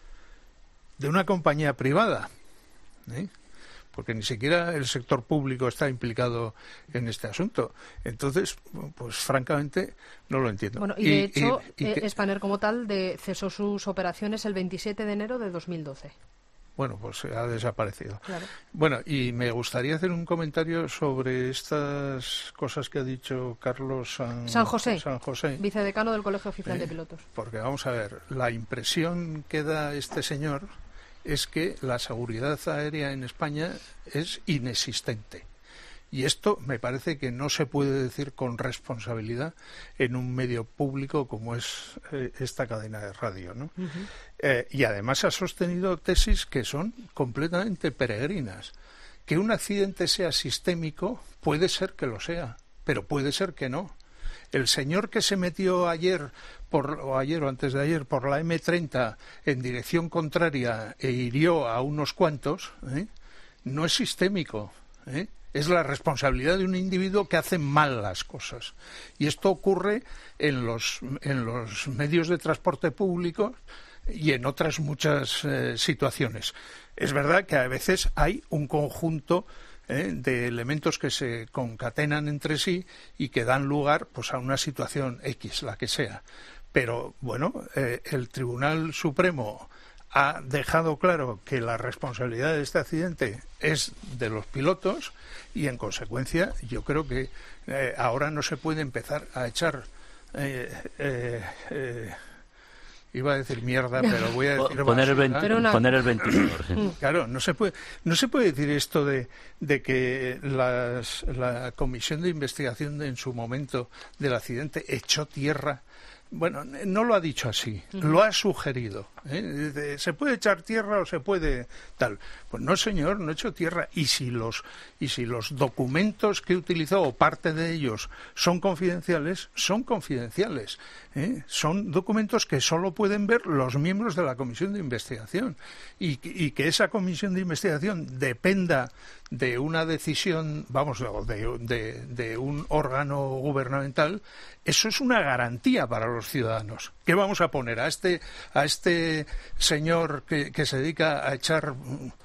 S7: de una compañía privada, ¿eh? porque ni siquiera el sector público está implicado en este asunto. Entonces, pues francamente, no lo entiendo.
S1: Bueno, y de y, hecho, y, y eh,
S7: que...
S1: Spanair como tal de, cesó sus operaciones el veintisiete de enero de dos mil doce.
S7: Bueno, pues ha desaparecido.
S1: Claro.
S7: Bueno, y me gustaría hacer un comentario sobre estas cosas que ha dicho Carlos San,
S1: San José,
S7: San José,
S1: vicedecano del Colegio Oficial
S7: eh,
S1: de Pilotos.
S7: Porque vamos a ver, la impresión que da este señor es que la seguridad aérea en España es inexistente. Y esto me parece que no se puede decir con responsabilidad en un medio público como es eh, esta cadena de radio, ¿no? Uh-huh. Eh, y además ha sostenido tesis que son completamente peregrinas. Que un accidente sea sistémico puede ser que lo sea, pero puede ser que no. El señor que se metió ayer, por, o ayer o antes de ayer, por la eme treinta en dirección contraria e hirió a unos cuantos, ¿eh? no es sistémico, ¿eh? Es la responsabilidad de un individuo que hace mal las cosas. Y esto ocurre en los, en los medios de transporte público y en otras muchas eh, situaciones. Es verdad que a veces hay un conjunto ¿eh? de elementos que se concatenan entre sí y que dan lugar pues a una situación X, la que sea. Pero, bueno, eh, el Tribunal Supremo ha dejado claro que la responsabilidad de este accidente es de los pilotos y, en consecuencia, yo creo que eh, ahora no se puede empezar a echar... Eh, eh, eh, iba a decir mierda, pero voy a decir
S4: poner, el venti- una... poner el ventilador. Sí.
S7: Claro, no se puede, no se puede decir esto de, de que las, la comisión de investigación de, en su momento del accidente echó tierra. Bueno, no lo ha dicho así, uh-huh. lo ha sugerido. ¿eh? ¿Se puede echar tierra o se puede tal? Pues no, señor, no he hecho tierra. Y si los y si los documentos que utilizó o parte de ellos son confidenciales, son confidenciales. ¿eh? Son documentos que solo pueden ver los miembros de la comisión de investigación. Y, y que esa comisión de investigación dependa de una decisión, vamos, de, de, de un órgano gubernamental, eso es una garantía para los ciudadanos. ¿Qué vamos a poner a este a este señor que, que se dedica a echar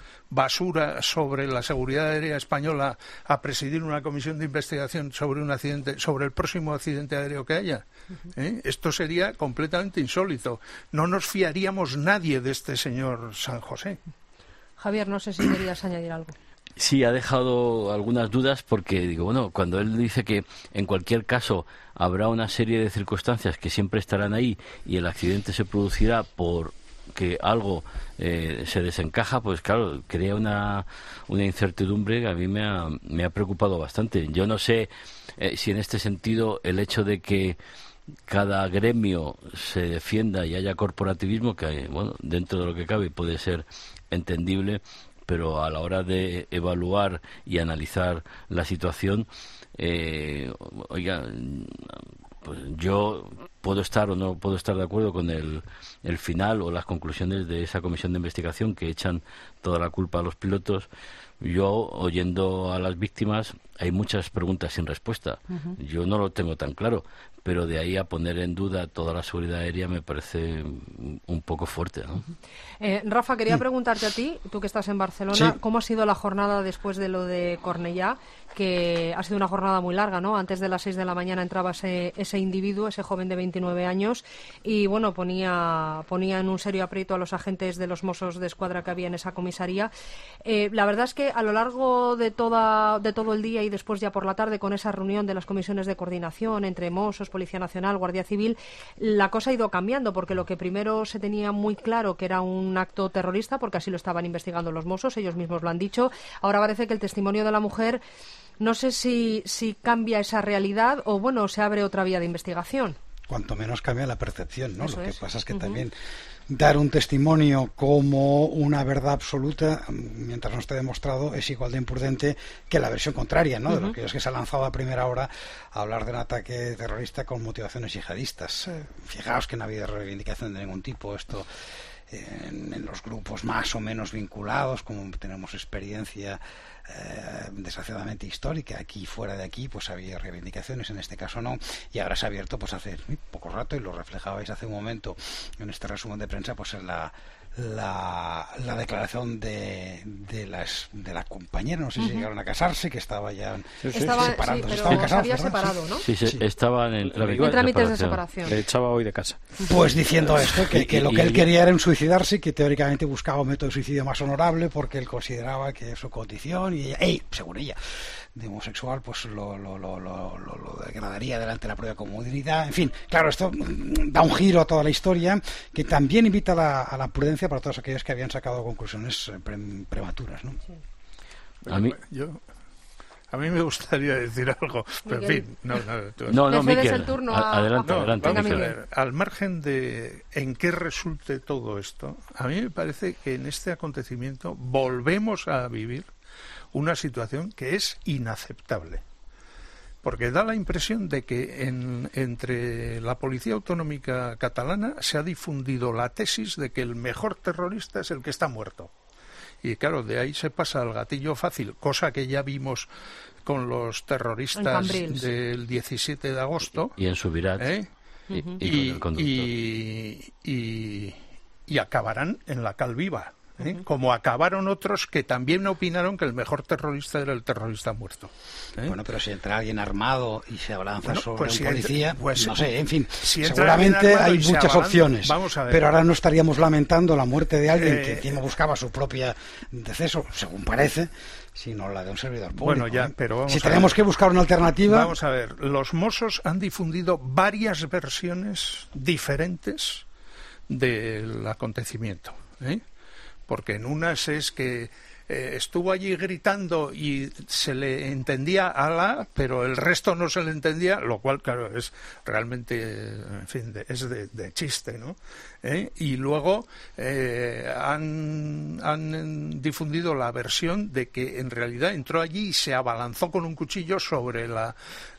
S7: basura sobre la seguridad aérea española a presidir una comisión de investigación sobre un accidente, sobre el próximo accidente aéreo que haya? ¿Eh? Esto sería completamente insólito. No nos fiaríamos nadie de este señor San José.
S1: Javier, no sé si querías añadir algo.
S4: Sí, ha dejado algunas dudas porque, digo, bueno, cuando él dice que en cualquier caso habrá una serie de circunstancias que siempre estarán ahí y el accidente se producirá por que algo eh, se desencaja, pues claro, crea una, una incertidumbre que a mí me ha, me ha preocupado bastante. Yo no sé eh, si en este sentido el hecho de que cada gremio se defienda y haya corporativismo, que bueno, dentro de lo que cabe puede ser entendible, pero a la hora de evaluar y analizar la situación, eh, oiga, pues yo puedo estar o no puedo estar de acuerdo con el, el final o las conclusiones de esa comisión de investigación que echan toda la culpa a los pilotos. Yo, oyendo a las víctimas, hay muchas preguntas sin respuesta. Uh-huh. Yo no lo tengo tan claro, pero de ahí a poner en duda toda la seguridad aérea me parece un poco fuerte, ¿no?
S1: Uh-huh. eh, Rafa, quería preguntarte a ti, tú que estás en Barcelona, sí. ¿Cómo ha sido la jornada después de lo de Cornellá? Que ha sido una jornada muy larga, ¿no? Antes de las seis de la mañana entraba ese, ese individuo, ese joven de veintinueve años, y bueno, ponía, ponía en un serio aprieto a los agentes de los Mossos de Escuadra que había en esa comisaría. Eh, la verdad es que a lo largo de, toda, de todo el día y después ya por la tarde, con esa reunión de las comisiones de coordinación entre Mossos, Policía Nacional, Guardia Civil, la cosa ha ido cambiando, porque lo que primero se tenía muy claro que era un acto terrorista, porque así lo estaban investigando los Mossos, ellos mismos lo han dicho, ahora parece que el testimonio de la mujer, no sé si, si cambia esa realidad o, bueno, se abre otra vía de investigación.
S8: cuanto menos cambia la percepción, ¿no?
S1: Eso
S8: Lo que
S1: es.
S8: pasa es que
S1: Uh-huh.
S8: también dar un testimonio como una verdad absoluta, mientras no esté demostrado, es igual de imprudente que la versión contraria, ¿no? Uh-huh. De lo que es que se ha lanzado a primera hora a hablar de un ataque terrorista con motivaciones yihadistas. Eh, fijaos que no ha habido reivindicación de ningún tipo. Esto en, en los grupos más o menos vinculados, como tenemos experiencia eh, desgraciadamente histórica aquí y fuera de aquí, pues había reivindicaciones, en este caso no, y ahora se ha abierto pues hace uy, poco rato, y lo reflejabais hace un momento en este resumen de prensa, pues en la La, la declaración de, de, las, de la compañera, no sé si uh-huh. llegaron a casarse, que estaba ya
S1: sí, sí. Estaba,
S8: separando.
S1: Sí, pero
S8: estaban casados,
S1: se había
S8: ¿verdad?
S1: separado, ¿no?
S4: Sí, sí, sí. Estaban en,
S1: en, en trámites de separación.
S6: Le echaba hoy de casa.
S8: Pues diciendo esto, que, que lo que él quería era un suicidarse, que teóricamente buscaba un método de suicidio más honorable, porque él consideraba que su condición, y ella, ey, según ella, de homosexual, pues lo, lo, lo, lo, lo, lo degradaría delante de la propia comunidad. En fin, claro, esto da un giro a toda la historia, que también invita a la, a la prudencia para todos aquellos que habían sacado conclusiones pre, prematuras, ¿no?
S1: Sí.
S7: A mí, yo, a mí me gustaría decir algo, pero en fin, no, no, tú,
S4: no, no, Miquel,
S1: el turno a,
S4: adelante,
S1: a,
S4: adelante,
S7: vamos
S4: Miquel.
S7: a ver, al margen de en qué resulte todo esto, a mí me parece que en este acontecimiento volvemos a vivir una situación que es inaceptable. Porque da la impresión de que en, entre la Policía Autonómica catalana se ha difundido la tesis de que el mejor terrorista es el que está muerto. Y claro, de ahí se pasa al gatillo fácil, cosa que ya vimos con los terroristas del diecisiete de agosto.
S4: Y en Subirats.
S7: ¿eh?
S4: Y,
S7: uh-huh.
S4: y, y, con el
S7: y, y, y acabarán en la cal viva. ¿Eh? Uh-huh. Como acabaron otros que también opinaron que el mejor terrorista era el terrorista muerto. ¿Eh?
S8: Bueno, pero si entra alguien armado y se abalanza bueno, sobre pues un si policía, entra,
S7: pues,
S8: no sé, en fin,
S7: si
S8: seguramente hay muchas abalanza, opciones.
S7: Vamos a ver.
S8: Pero ahora no estaríamos lamentando la muerte de alguien
S7: eh,
S8: que encima buscaba su propia deceso, según parece, sino la de un servidor público.
S7: Bueno, ya,
S8: ¿eh?
S7: pero vamos
S8: si
S7: a
S8: tenemos
S7: ver.
S8: que buscar una alternativa...
S7: Vamos a ver, los Mossos han difundido varias versiones diferentes del acontecimiento, ¿eh? Porque en unas es que eh, estuvo allí gritando y se le entendía Alá, pero el resto no se le entendía, lo cual, claro, es realmente, en fin, de, es de, de chiste, ¿no? ¿Eh? Y luego eh, han, han difundido la versión de que en realidad entró allí y se abalanzó con un cuchillo sobre la,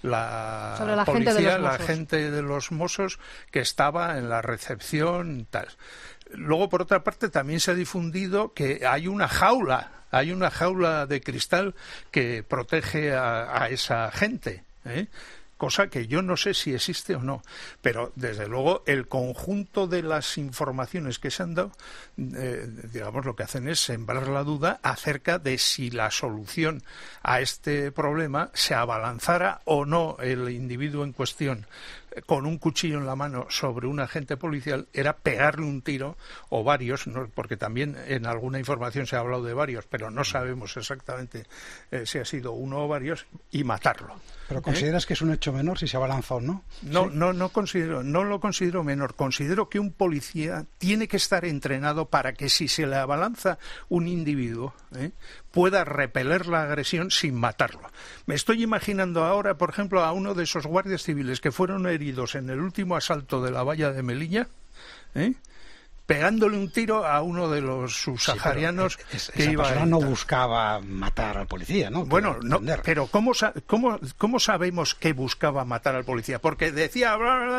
S7: la,
S1: sobre la
S7: policía,
S1: gente de los
S7: la
S1: Mossos.
S7: gente de los Mossos que estaba en la recepción y tal. Luego, por otra parte, también se ha difundido que hay una jaula, hay una jaula de cristal que protege a, a esa gente, ¿eh? Cosa que yo no sé si existe o no, pero desde luego el conjunto de las informaciones que se han dado, eh, digamos, lo que hacen es sembrar la duda acerca de si la solución a este problema se abalanzara o no el individuo en cuestión con un cuchillo en la mano sobre un agente policial, era pegarle un tiro o varios, ¿no? Porque también en alguna información se ha hablado de varios, pero no sabemos exactamente eh, si ha sido uno o varios, y matarlo.
S8: ¿Pero consideras ¿Eh? que es un hecho menor si se abalanza o no?
S7: No,
S8: ¿Sí?
S7: no, no considero, no lo considero menor. Considero que un policía tiene que estar entrenado para que si se le abalanza un individuo, ¿eh? pueda repeler la agresión sin matarlo. Me estoy imaginando ahora, por ejemplo, a uno de esos guardias civiles que fueron heridos en el último asalto de la valla de Melilla, ¿eh? pegándole un tiro a uno de los subsaharianos
S8: sí, es,
S7: que
S8: esa
S7: iba
S8: persona
S7: a
S8: no buscaba matar al policía, ¿no?
S7: Bueno, no, pero ¿cómo, cómo, ¿cómo sabemos que buscaba matar al policía? Porque decía...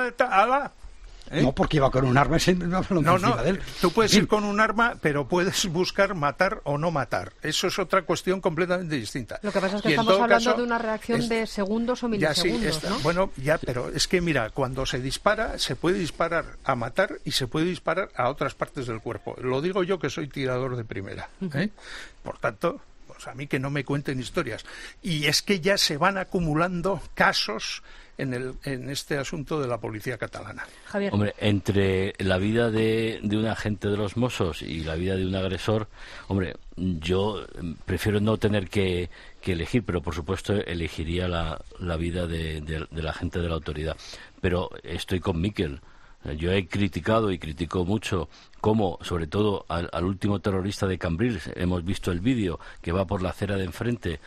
S7: Ala, ¿Eh?
S8: No, porque iba con un arma siempre no,
S7: no, no,
S8: de él.
S7: tú puedes
S8: sí.
S7: ir con un arma, pero puedes buscar matar o no matar. Eso es otra cuestión completamente distinta.
S1: Lo que pasa es que
S7: y
S1: estamos hablando
S7: caso,
S1: de una reacción
S7: es,
S1: de segundos o milisegundos,
S7: ya, sí, está,
S1: ¿no?
S7: Bueno, ya, pero es que mira, cuando se dispara, se puede disparar a matar y se puede disparar a otras partes del cuerpo. Lo digo yo que soy tirador de primera. ¿eh? Por tanto... a mí que no me cuenten historias. Y es que ya se van acumulando casos en, el, en este asunto de la policía catalana.
S1: Javier.
S4: Hombre, entre la vida de, de un agente de los Mossos y la vida de un agresor, hombre, yo prefiero no tener que, que elegir, pero por supuesto elegiría la, la vida de, de, de la gente de la autoridad. Pero estoy con Miquel. Yo he criticado y critico mucho cómo, sobre todo al, al último terrorista de Cambrils, hemos visto el vídeo que va por la acera de enfrente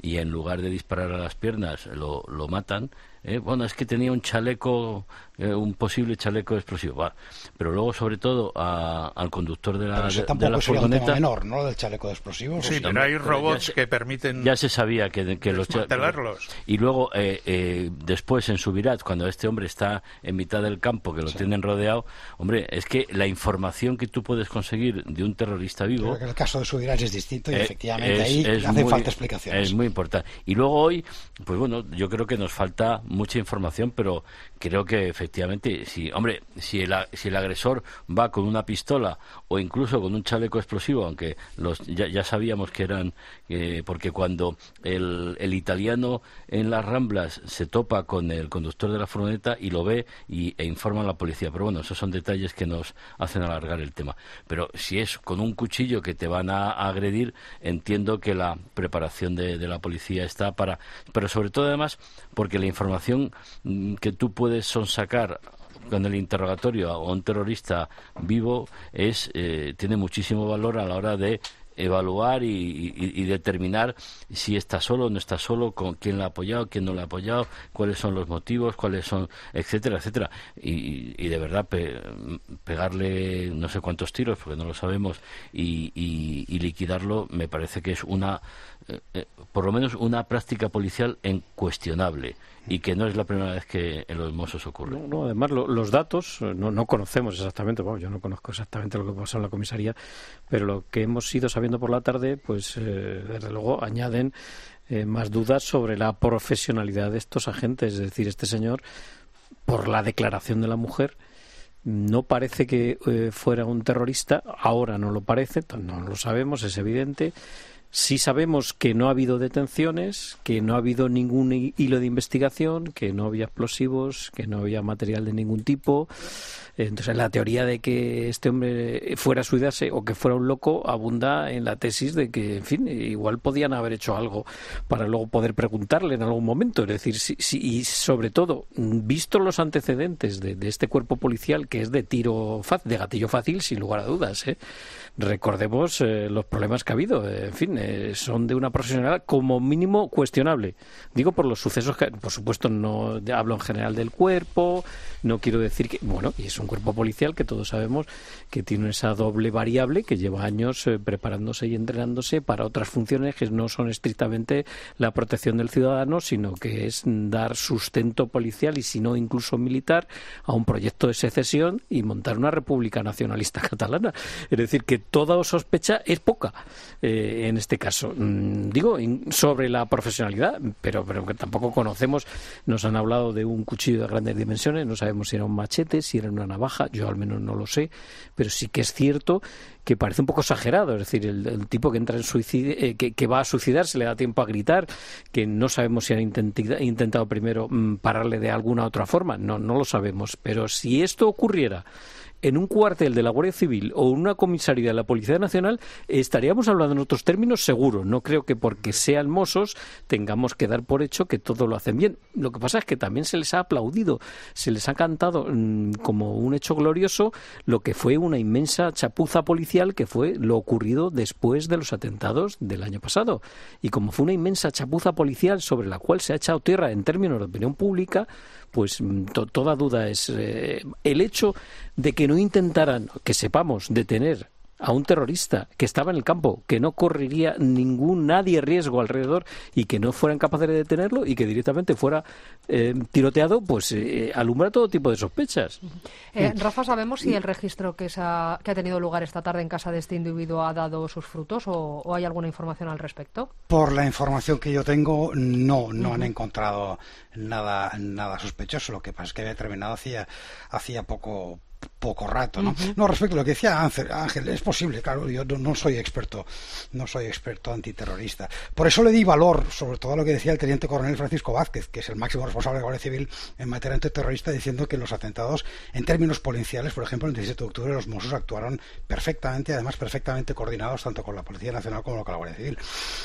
S4: y en lugar de disparar a las piernas lo, lo matan. Eh, bueno, es que tenía un chaleco, eh, un posible chaleco explosivo. Va. Pero luego, sobre todo, a, al conductor de la,
S8: pero eso
S4: de,
S8: tampoco
S4: de la
S8: sería
S4: furgoneta...
S8: un tema menor, ¿no? Del chaleco de explosivos.
S7: Sí, pero hay robots se, que permiten
S4: ya se sabía que, que los
S7: desmantelarlos.
S4: Y luego, eh, eh, después, en Subirat, cuando este hombre está en mitad del campo, que lo sí. tienen rodeado, hombre, es que la información que tú puedes conseguir de un terrorista vivo...
S8: Creo que el caso de Subirat es distinto y,
S4: eh,
S8: efectivamente,
S4: es,
S8: ahí
S4: es
S8: hacen
S4: muy,
S8: falta explicaciones.
S4: Es muy importante. Y luego hoy, pues bueno, yo creo que nos falta mucha información, pero creo que efectivamente, si hombre, si el, si el agresor va con una pistola o incluso con un chaleco explosivo, aunque los ya, ya sabíamos que eran, eh, porque cuando el, el italiano en las Ramblas se topa con el conductor de la furgoneta y lo ve y, e informa a la policía, pero bueno, esos son detalles que nos hacen alargar el tema. Pero si es con un cuchillo que te van a, a agredir, entiendo que la preparación de, de la policía está para, pero sobre todo además porque la información que tú puedes sonsacar con el interrogatorio a un terrorista vivo es eh, tiene muchísimo valor a la hora de evaluar y, y, y determinar si está solo o no está solo, con quién lo ha apoyado, quién no lo ha apoyado, cuáles son los motivos, cuáles son, etcétera, etcétera. Y, y de verdad pe, pegarle no sé cuántos tiros, porque no lo sabemos, y, y, y liquidarlo me parece que es una, eh, eh, por lo menos una práctica policial incuestionable. Y que no es la primera vez que en los Mossos ocurre.
S6: No, no, además lo, los datos no, no conocemos exactamente, bueno, yo no conozco exactamente lo que pasó en la comisaría, pero lo que hemos ido sabiendo por la tarde, pues eh, desde luego añaden eh, más dudas sobre la profesionalidad de estos agentes. Es decir, este señor, por la declaración de la mujer, no parece que eh, fuera un terrorista, ahora no lo parece, no lo sabemos, es evidente. Sí sabemos que no ha habido detenciones, que no ha habido ningún hilo de investigación, que no había explosivos, que no había material de ningún tipo. Entonces, la teoría de que este hombre fuera a suicidarse o que fuera un loco abunda en la tesis de que, en fin, igual podían haber hecho algo para luego poder preguntarle en algún momento. Es decir, si, si, y sobre todo, visto los antecedentes de, de este cuerpo policial, que es de tiro fácil, de gatillo fácil, sin lugar a dudas, ¿eh? Recordemos eh, los problemas que ha habido. En fin, eh, son de una profesionalidad como mínimo cuestionable. Digo por los sucesos que, por supuesto, no hablo en general del cuerpo, no quiero decir que, bueno, y es un cuerpo policial que todos sabemos que tiene esa doble variable, que lleva años eh, preparándose y entrenándose para otras funciones que no son estrictamente la protección del ciudadano, sino que es dar sustento policial y si no incluso militar a un proyecto de secesión y montar una república nacionalista catalana. Es decir, que toda sospecha es poca eh, en este caso. Mm, digo, in, sobre la profesionalidad, pero, pero que tampoco conocemos. Nos han hablado de un cuchillo de grandes dimensiones, no sabemos si era un machete, si era una navaja, yo al menos no lo sé, pero sí que es cierto que parece un poco exagerado. Es decir, el, el tipo que entra en suicidio, eh, que, que va a suicidarse, le da tiempo a gritar, que no sabemos si han intentado, intentado primero mm, pararle de alguna otra forma, no, no lo sabemos, pero si esto ocurriera en un cuartel de la Guardia Civil o en una comisaría de la Policía Nacional, estaríamos hablando en otros términos seguro. No creo que porque sean Mossos tengamos que dar por hecho que todo lo hacen bien. Lo que pasa es que también se les ha aplaudido, se les ha cantado mmm, como un hecho glorioso lo que fue una inmensa chapuza policial, que fue lo ocurrido después de los atentados del año pasado. Y como fue una inmensa chapuza policial sobre la cual se ha echado tierra en términos de opinión pública, pues to- toda duda es eh, el hecho de que no intentaran, que sepamos, detener a un terrorista que estaba en el campo, que no correría ningún nadie riesgo alrededor y que no fueran capaces de detenerlo y que directamente fuera eh, tiroteado, pues eh, alumbra todo tipo de sospechas.
S1: Eh, Rafa, ¿sabemos si el registro que, se ha, que ha tenido lugar esta tarde en casa de este individuo ha dado sus frutos o, o hay alguna información al respecto?
S8: Por la información que yo tengo, no, no uh-huh. han encontrado nada, nada sospechoso. Lo que pasa es que había terminado hacía, hacía poco poco rato, ¿no? Uh-huh. No, respecto a lo que decía Ángel, Ángel, es posible, claro, yo no, no soy experto, no soy experto antiterrorista. Por eso le di valor, sobre todo a lo que decía el teniente coronel Francisco Vázquez, que es el máximo responsable de la Guardia Civil en materia antiterrorista, diciendo que los atentados, en términos policiales, por ejemplo, el diecisiete de octubre los Mossos actuaron perfectamente, además perfectamente coordinados tanto con la Policía Nacional como con la Guardia Civil.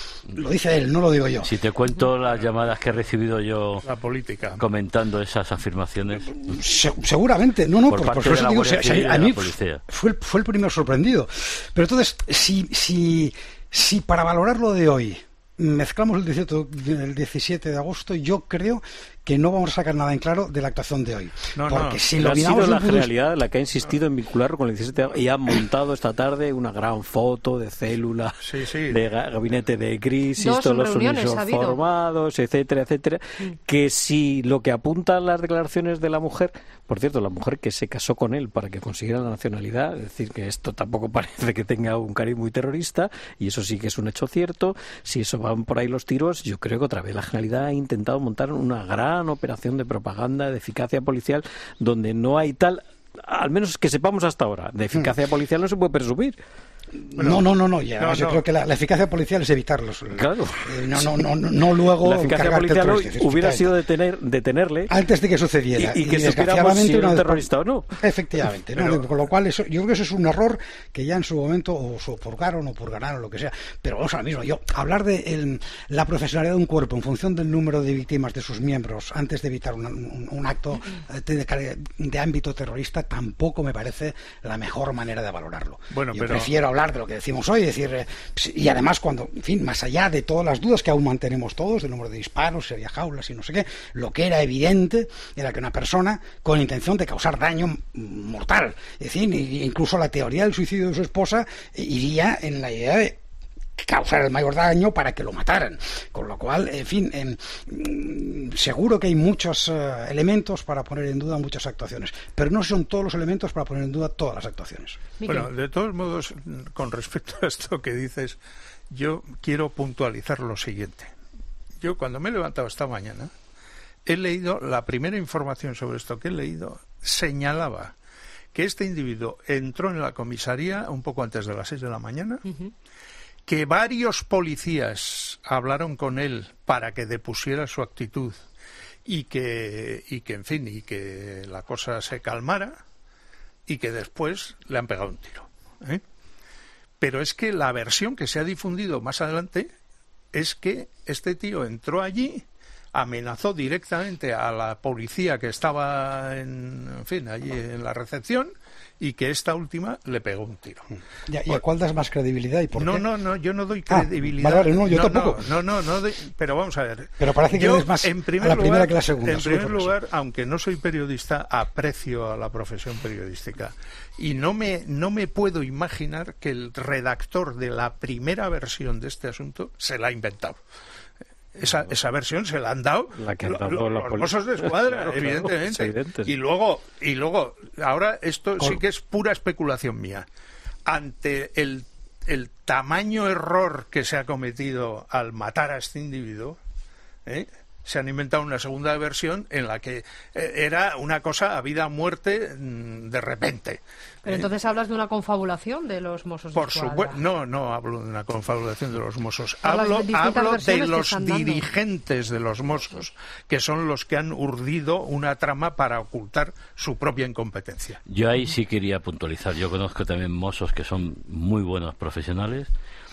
S8: Lo dice él, no lo digo yo.
S4: Si te cuento las llamadas que he recibido yo,
S7: la política,
S4: comentando esas afirmaciones.
S8: Se, seguramente, no, no,
S4: por,
S8: por,
S4: por
S8: por eso digo, o sea, a mí
S4: fue,
S8: fue, el, fue el primero sorprendido. Pero entonces, si, si, si para valorar lo de hoy mezclamos el diecisiete, el diecisiete de agosto, yo creo que no vamos a sacar nada en claro de la actuación de hoy.
S6: No,
S8: porque
S6: no,
S8: si lo
S6: ha
S8: miramos
S6: sido la
S8: punto...
S6: Generalidad la que ha insistido en vincularlo con el diecisiete de agosto y ha montado esta tarde una gran foto de célula,
S7: sí, sí.
S6: de gabinete de crisis,
S1: Dos
S6: todos los
S1: reuniones ha habido.
S6: uniformados, etcétera, etcétera, mm. que si lo que apuntan las declaraciones de la mujer, por cierto, la mujer que se casó con él para que consiguiera la nacionalidad, es decir, que esto tampoco parece que tenga un cariz muy terrorista, y eso sí que es un hecho cierto. Si eso van por ahí los tiros, yo creo que otra vez la Generalidad ha intentado montar una gran operación de propaganda, de eficacia policial, donde no hay tal, al menos que sepamos hasta ahora, de eficacia mm. policial no se puede presumir.
S8: Bueno, no, no, no, no, ya, no, yo no. creo que la, la eficacia policial es evitarlos.
S6: Claro.
S8: Eh, no, no, no, no, no luego.
S6: La eficacia policial hoy hubiera sido detener, detenerle
S8: antes de que sucediera.
S6: Y, y que y supiéramos si era un terrorista o no.
S8: Efectivamente, ¿no? Pero, con lo cual, eso, yo creo que eso es un error que ya en su momento o se purgaron o purgarán o lo que sea. Pero vamos ahora mismo, yo, hablar de el, la profesionalidad de un cuerpo en función del número de víctimas de sus miembros antes de evitar un, un, un acto de, de, de ámbito terrorista tampoco me parece la mejor manera de valorarlo.
S7: Bueno,
S8: yo
S7: pero...
S8: prefiero hablar de lo que decimos hoy, decir, eh, y además cuando, en fin, más allá de todas las dudas que aún mantenemos todos, del número de disparos, si había jaulas y no sé qué, lo que era evidente era que una persona con intención de causar daño mortal, es decir, incluso la teoría del suicidio de su esposa iría en la idea de causar el mayor daño para que lo mataran, con lo cual, en fin, en, seguro que hay muchos uh, elementos para poner en duda muchas actuaciones, pero no son todos los elementos para poner en duda todas las actuaciones.
S7: Bueno, de todos modos, con respecto a esto que dices, yo quiero puntualizar lo siguiente. Yo cuando me he levantado esta mañana he leído, la primera información sobre esto que he leído señalaba que este individuo entró en la comisaría un poco antes de las seis de la mañana, uh-huh. que varios policías hablaron con él para que depusiera su actitud y que, y que, en fin, y que la cosa se calmara y que después le han pegado un tiro, ¿eh? Pero es que la versión que se ha difundido más adelante es que este tío entró allí, amenazó directamente a la policía que estaba en, en fin, allí en la recepción, y que esta última le pegó un tiro.
S8: ¿Y a, ¿y a cuál das más credibilidad y por
S7: no,
S8: qué?
S7: No, no, yo no doy credibilidad.
S8: Ah, vale, no, yo
S7: no,
S8: tampoco.
S7: No, no, no, no doy, pero vamos a ver.
S8: Pero parece que
S7: yo,
S8: eres más
S7: en primer
S8: a la
S7: lugar,
S8: primera que la segunda.
S7: En primer lugar, aunque no soy periodista, aprecio a la profesión periodística. Y no me, no me puedo imaginar que el redactor de la primera versión de este asunto se la ha inventado. Esa, esa versión se la han dado
S6: la que han dado
S7: lo,
S6: los
S7: mozos de escuadra,
S6: claro,
S7: evidentemente.
S6: Claro,
S7: y luego, y luego, ahora esto sí que es pura especulación mía. Ante el, el tamaño error que se ha cometido al matar a este individuo, ¿eh? se han inventado una segunda versión en la que eh, era una cosa a vida o muerte mmm, de repente.
S1: Pero entonces hablas de una confabulación de los Mossos de Escuadra.
S7: Por supuesto, no, no hablo de una confabulación de los Mossos. Hablo, hablo de los dirigentes de los Mossos, que son los que han urdido una trama para ocultar su propia incompetencia.
S4: Yo ahí sí quería puntualizar. Yo conozco también Mossos que son muy buenos profesionales.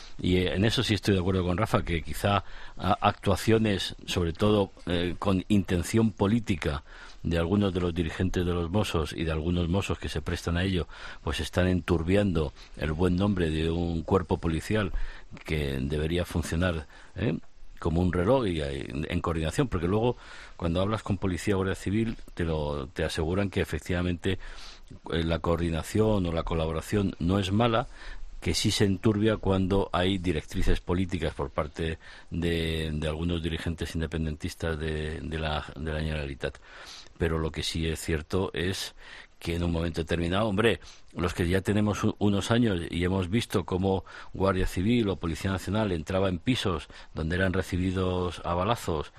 S4: Y en eso sí estoy de acuerdo con Rafa, que quizá a, actuaciones, sobre todo eh, con intención política, de algunos de los dirigentes de los Mossos y de algunos Mossos que se prestan a ello, pues están enturbiando el buen nombre de un cuerpo policial que debería funcionar ¿eh? como un reloj y en, en coordinación, porque luego cuando hablas con Policía o Guardia Civil te, lo, te aseguran que efectivamente eh, la coordinación o la colaboración no es mala, que sí se enturbia cuando hay directrices políticas por parte de, de algunos dirigentes independentistas de, de, la, de la Generalitat. Pero lo que sí es cierto es que en un momento determinado, hombre, los que ya tenemos u- unos años y hemos visto cómo Guardia Civil o Policía Nacional entraba en pisos donde eran recibidos a balazos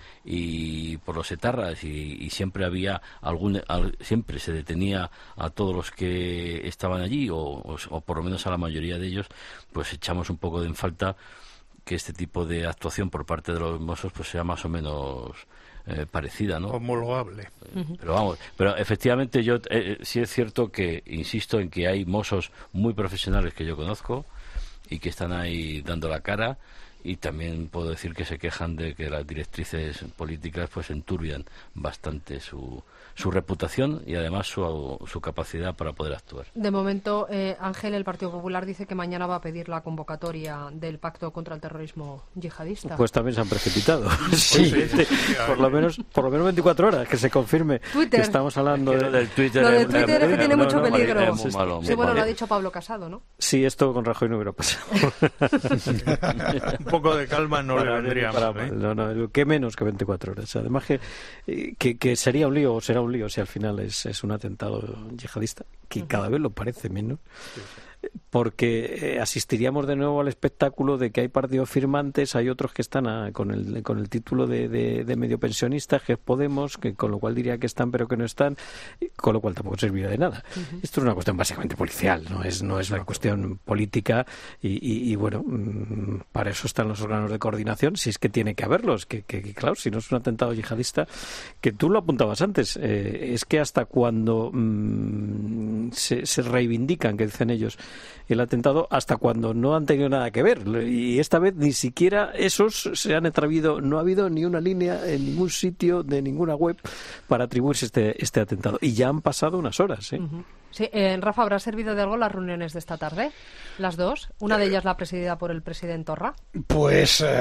S4: y por los etarras y, y siempre había algún al, siempre se detenía a todos los que estaban allí o, o, o por lo menos a la mayoría de ellos, pues echamos un poco de en falta que este tipo de actuación por parte de los Mossos pues sea más o menos Eh, parecida, ¿no?
S7: Homologable.
S4: Uh-huh. Pero vamos, pero efectivamente yo eh, sí es cierto que insisto en que hay mozos muy profesionales que yo conozco y que están ahí dando la cara y también puedo decir que se quejan de que las directrices políticas pues enturbian bastante su, su reputación y además su, su capacidad para poder actuar.
S1: De momento, eh, Ángel, el Partido Popular dice que mañana va a pedir la convocatoria del Pacto contra el Terrorismo Yihadista.
S6: Pues también se han precipitado.
S7: Sí,
S6: sí, sí, sí. Por lo menos por lo menos veinticuatro horas, que se confirme
S1: Twitter.
S6: que estamos hablando
S4: es que
S6: de...
S4: lo del Twitter.
S1: Lo
S4: es,
S1: del Twitter es que tiene
S6: no,
S1: mucho
S6: no,
S1: peligro.
S4: Es muy malo,
S1: sí,
S4: muy
S1: bueno,
S4: malo.
S1: lo ha dicho Pablo Casado, ¿no?
S6: Sí, esto con Rajoy no hubiera pasado.
S7: Un poco de calma no
S6: Para-
S7: le vendría
S6: para
S7: mal, ¿eh?
S6: mal. No, no, que menos que veinticuatro horas. Además que, eh, que, que sería un lío o será un lío si al final es, es un atentado yihadista, que cada vez lo parece menos. Porque eh, asistiríamos de nuevo al espectáculo de que hay partidos firmantes, hay otros que están a- con el con el título de, de, de medio pensionistas, que es Podemos, que con lo cual diría que están pero que no están, con lo cual tampoco serviría de nada. Uh-huh. Esto es una cuestión básicamente policial, no es no es una cuestión política y, y, y bueno, mmm, para eso están los órganos de coordinación, si es que tiene que haberlos, que, que, que claro, si no es un atentado yihadista, que tú lo apuntabas antes, eh, es que hasta cuando mmm, se, se reivindican, que dicen ellos, el atentado, hasta cuando no han tenido nada que ver, y esta vez ni siquiera esos se han atrevido, no ha habido ni una línea en ningún sitio de ninguna web para atribuirse este este atentado, y ya han pasado unas horas, ¿eh?
S1: Uh-huh. Sí, eh, Rafa, ¿habrá servido de algo las reuniones de esta tarde? Las dos, una de ellas la presidida por el presidente Torra.
S8: Pues, eh,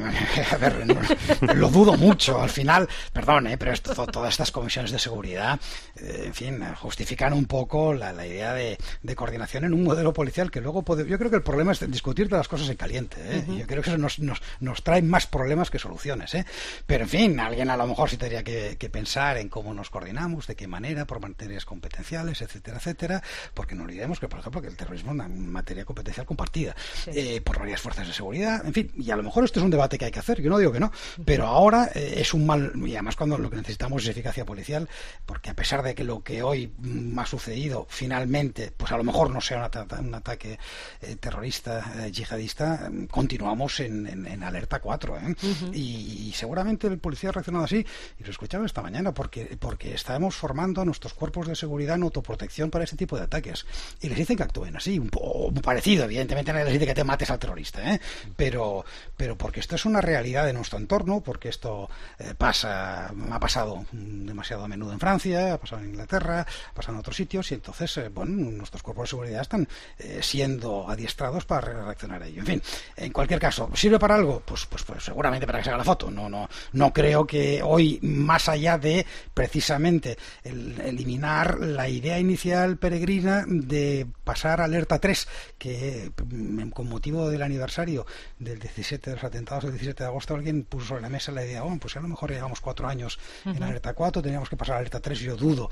S8: a ver, no, lo dudo mucho. Al final, perdón, eh, pero esto, todas estas comisiones de seguridad, eh, en fin, justifican un poco la, la idea de, de coordinación en un modelo policial que luego puede... Yo creo que el problema es discutir de las cosas en caliente, ¿eh? Uh-huh. Yo creo que eso nos, nos, nos trae más problemas que soluciones, ¿eh? Pero, en fin, alguien a lo mejor sí tendría que, que pensar en cómo nos coordinamos, de qué manera, por materias competenciales, etcétera, etcétera, porque no olvidemos que, por ejemplo, que el terrorismo es una materia competencial compartida, sí. eh, por varias fuerzas de seguridad, en fin, y a lo mejor esto es un debate que hay que hacer, yo no digo que no, pero ahora eh, es un mal, y además cuando lo que necesitamos es eficacia policial, porque a pesar de que lo que hoy mm, ha sucedido finalmente, pues a lo mejor no sea un, ata- un ataque eh, terrorista, eh, yihadista, eh, continuamos en, en, en alerta cuatro, ¿eh? Uh-huh. y, y seguramente el policía ha reaccionado así, y lo escuchaba esta mañana, porque, porque estamos formando a nuestros cuerpos de seguridad en autoprotección para ese tipo de ataques, y les dicen que actúen así, un poco muy parecido, evidentemente nadie les dice que te mates al terrorista, ¿eh? pero, pero porque esto es una realidad de nuestro entorno, porque esto eh, pasa, ha pasado demasiado a menudo en Francia, ha pasado en Inglaterra, ha pasado en otros sitios, y entonces, eh, bueno, nuestros cuerpos de seguridad están eh, siendo adiestrados para reaccionar a ello. En fin, en cualquier caso, ¿sirve para algo? Pues, pues, pues seguramente para que se haga la foto. No, no, no creo que hoy, más allá de precisamente el, eliminar la idea inicial peregrina de pasar a alerta tres, que con motivo del aniversario del diecisiete de los atentados del diecisiete de agosto alguien puso sobre la mesa la idea, oh, pues a lo mejor llevamos cuatro años uh-huh. en alerta cuatro, teníamos que pasar a alerta tres, y yo dudo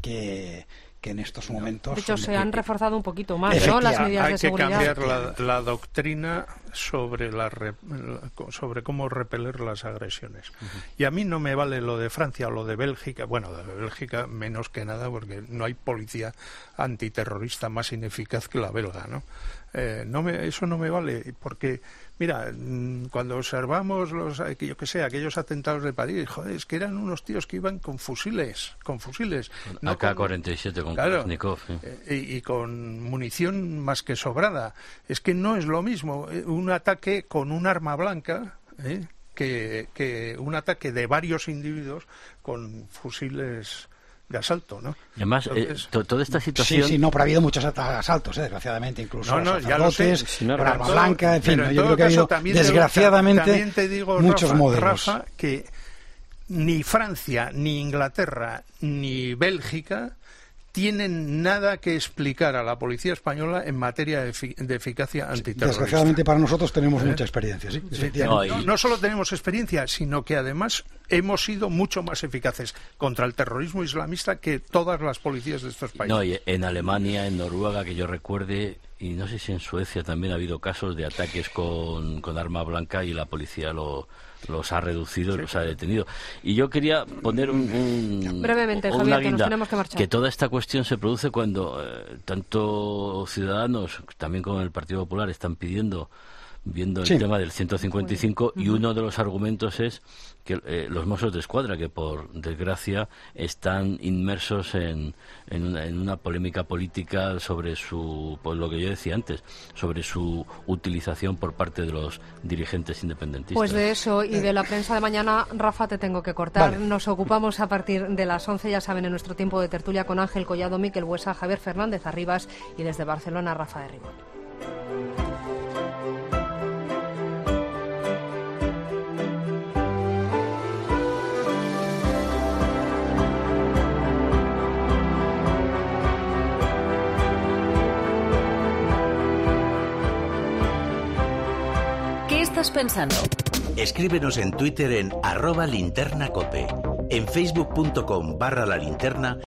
S8: que que en estos momentos...
S1: De hecho, se han reforzado un poquito más, ¿no?, las medidas de seguridad.
S7: Hay que cambiar la, la doctrina sobre la re, sobre cómo repeler las agresiones. Uh-huh. Y a mí no me vale lo de Francia o lo de Bélgica, bueno, de Bélgica menos que nada, porque no hay policía antiterrorista más ineficaz que la belga, ¿no? Eh, no me, eso no me vale, porque mira, cuando observamos los, yo que sé, aquellos atentados de París, joder, es que eran unos tíos que iban con fusiles, con fusiles,
S4: no A K cuarenta y siete con
S7: claro,
S4: Kalashnikov, ¿sí?
S7: y, y con munición más que sobrada. Es que no es lo mismo un ataque con un arma blanca, ¿eh? que, que un ataque de varios individuos con fusiles de asalto, ¿no?
S4: Y además, Entonces, eh, to, toda esta situación...
S8: Sí, sí, no, pero ha habido muchos asaltos, eh, desgraciadamente, incluso
S7: no, no,
S8: sacerdotes,
S7: ya
S8: con arma blanca, en fin,
S7: pero en
S8: yo creo que ha habido,
S7: también
S8: desgraciadamente,
S7: te, también te digo,
S8: muchos
S7: Rafa,
S8: modelos.
S7: Rafa, que ni Francia, ni Inglaterra, ni Bélgica tienen nada que explicar a la policía española en materia de, efic- de eficacia antiterrorista.
S8: Desgraciadamente para nosotros tenemos ¿Eh? mucha experiencia, sí.
S7: sí no, no, no solo tenemos experiencia, sino que además hemos sido mucho más eficaces contra el terrorismo islamista que todas las policías de estos países.
S4: No, y en Alemania, en Noruega, que yo recuerde, y no sé si en Suecia también ha habido casos de ataques con, con arma blanca y la policía lo... los ha reducido y sí. los ha detenido. Y yo quería poner un, un,
S1: brevemente,
S4: una
S1: Javier,
S4: guinda,
S1: que nos tenemos que marchar.
S4: Que toda esta cuestión se produce cuando eh, tanto Ciudadanos, también con el Partido Popular, están pidiendo viendo el
S8: Sí.
S4: tema del ciento cincuenta y cinco, y uno de los argumentos es que eh, los Mossos de Escuadra, que por desgracia están inmersos en, en, una, en una polémica política sobre su, pues lo que yo decía antes, sobre su utilización por parte de los dirigentes independentistas.
S1: Pues de eso y de la prensa de mañana, Rafa, te tengo que cortar.
S4: Vale.
S1: Nos ocupamos a partir de las once, ya saben, en nuestro tiempo de tertulia con Ángel Collado, Miquel Buesa, Javier Fernández Arribas y desde Barcelona, Rafa de Ribón.
S3: ¿Qué estás pensando?
S2: Escríbenos en Twitter en arroba linternacope, en facebook punto com barra la linterna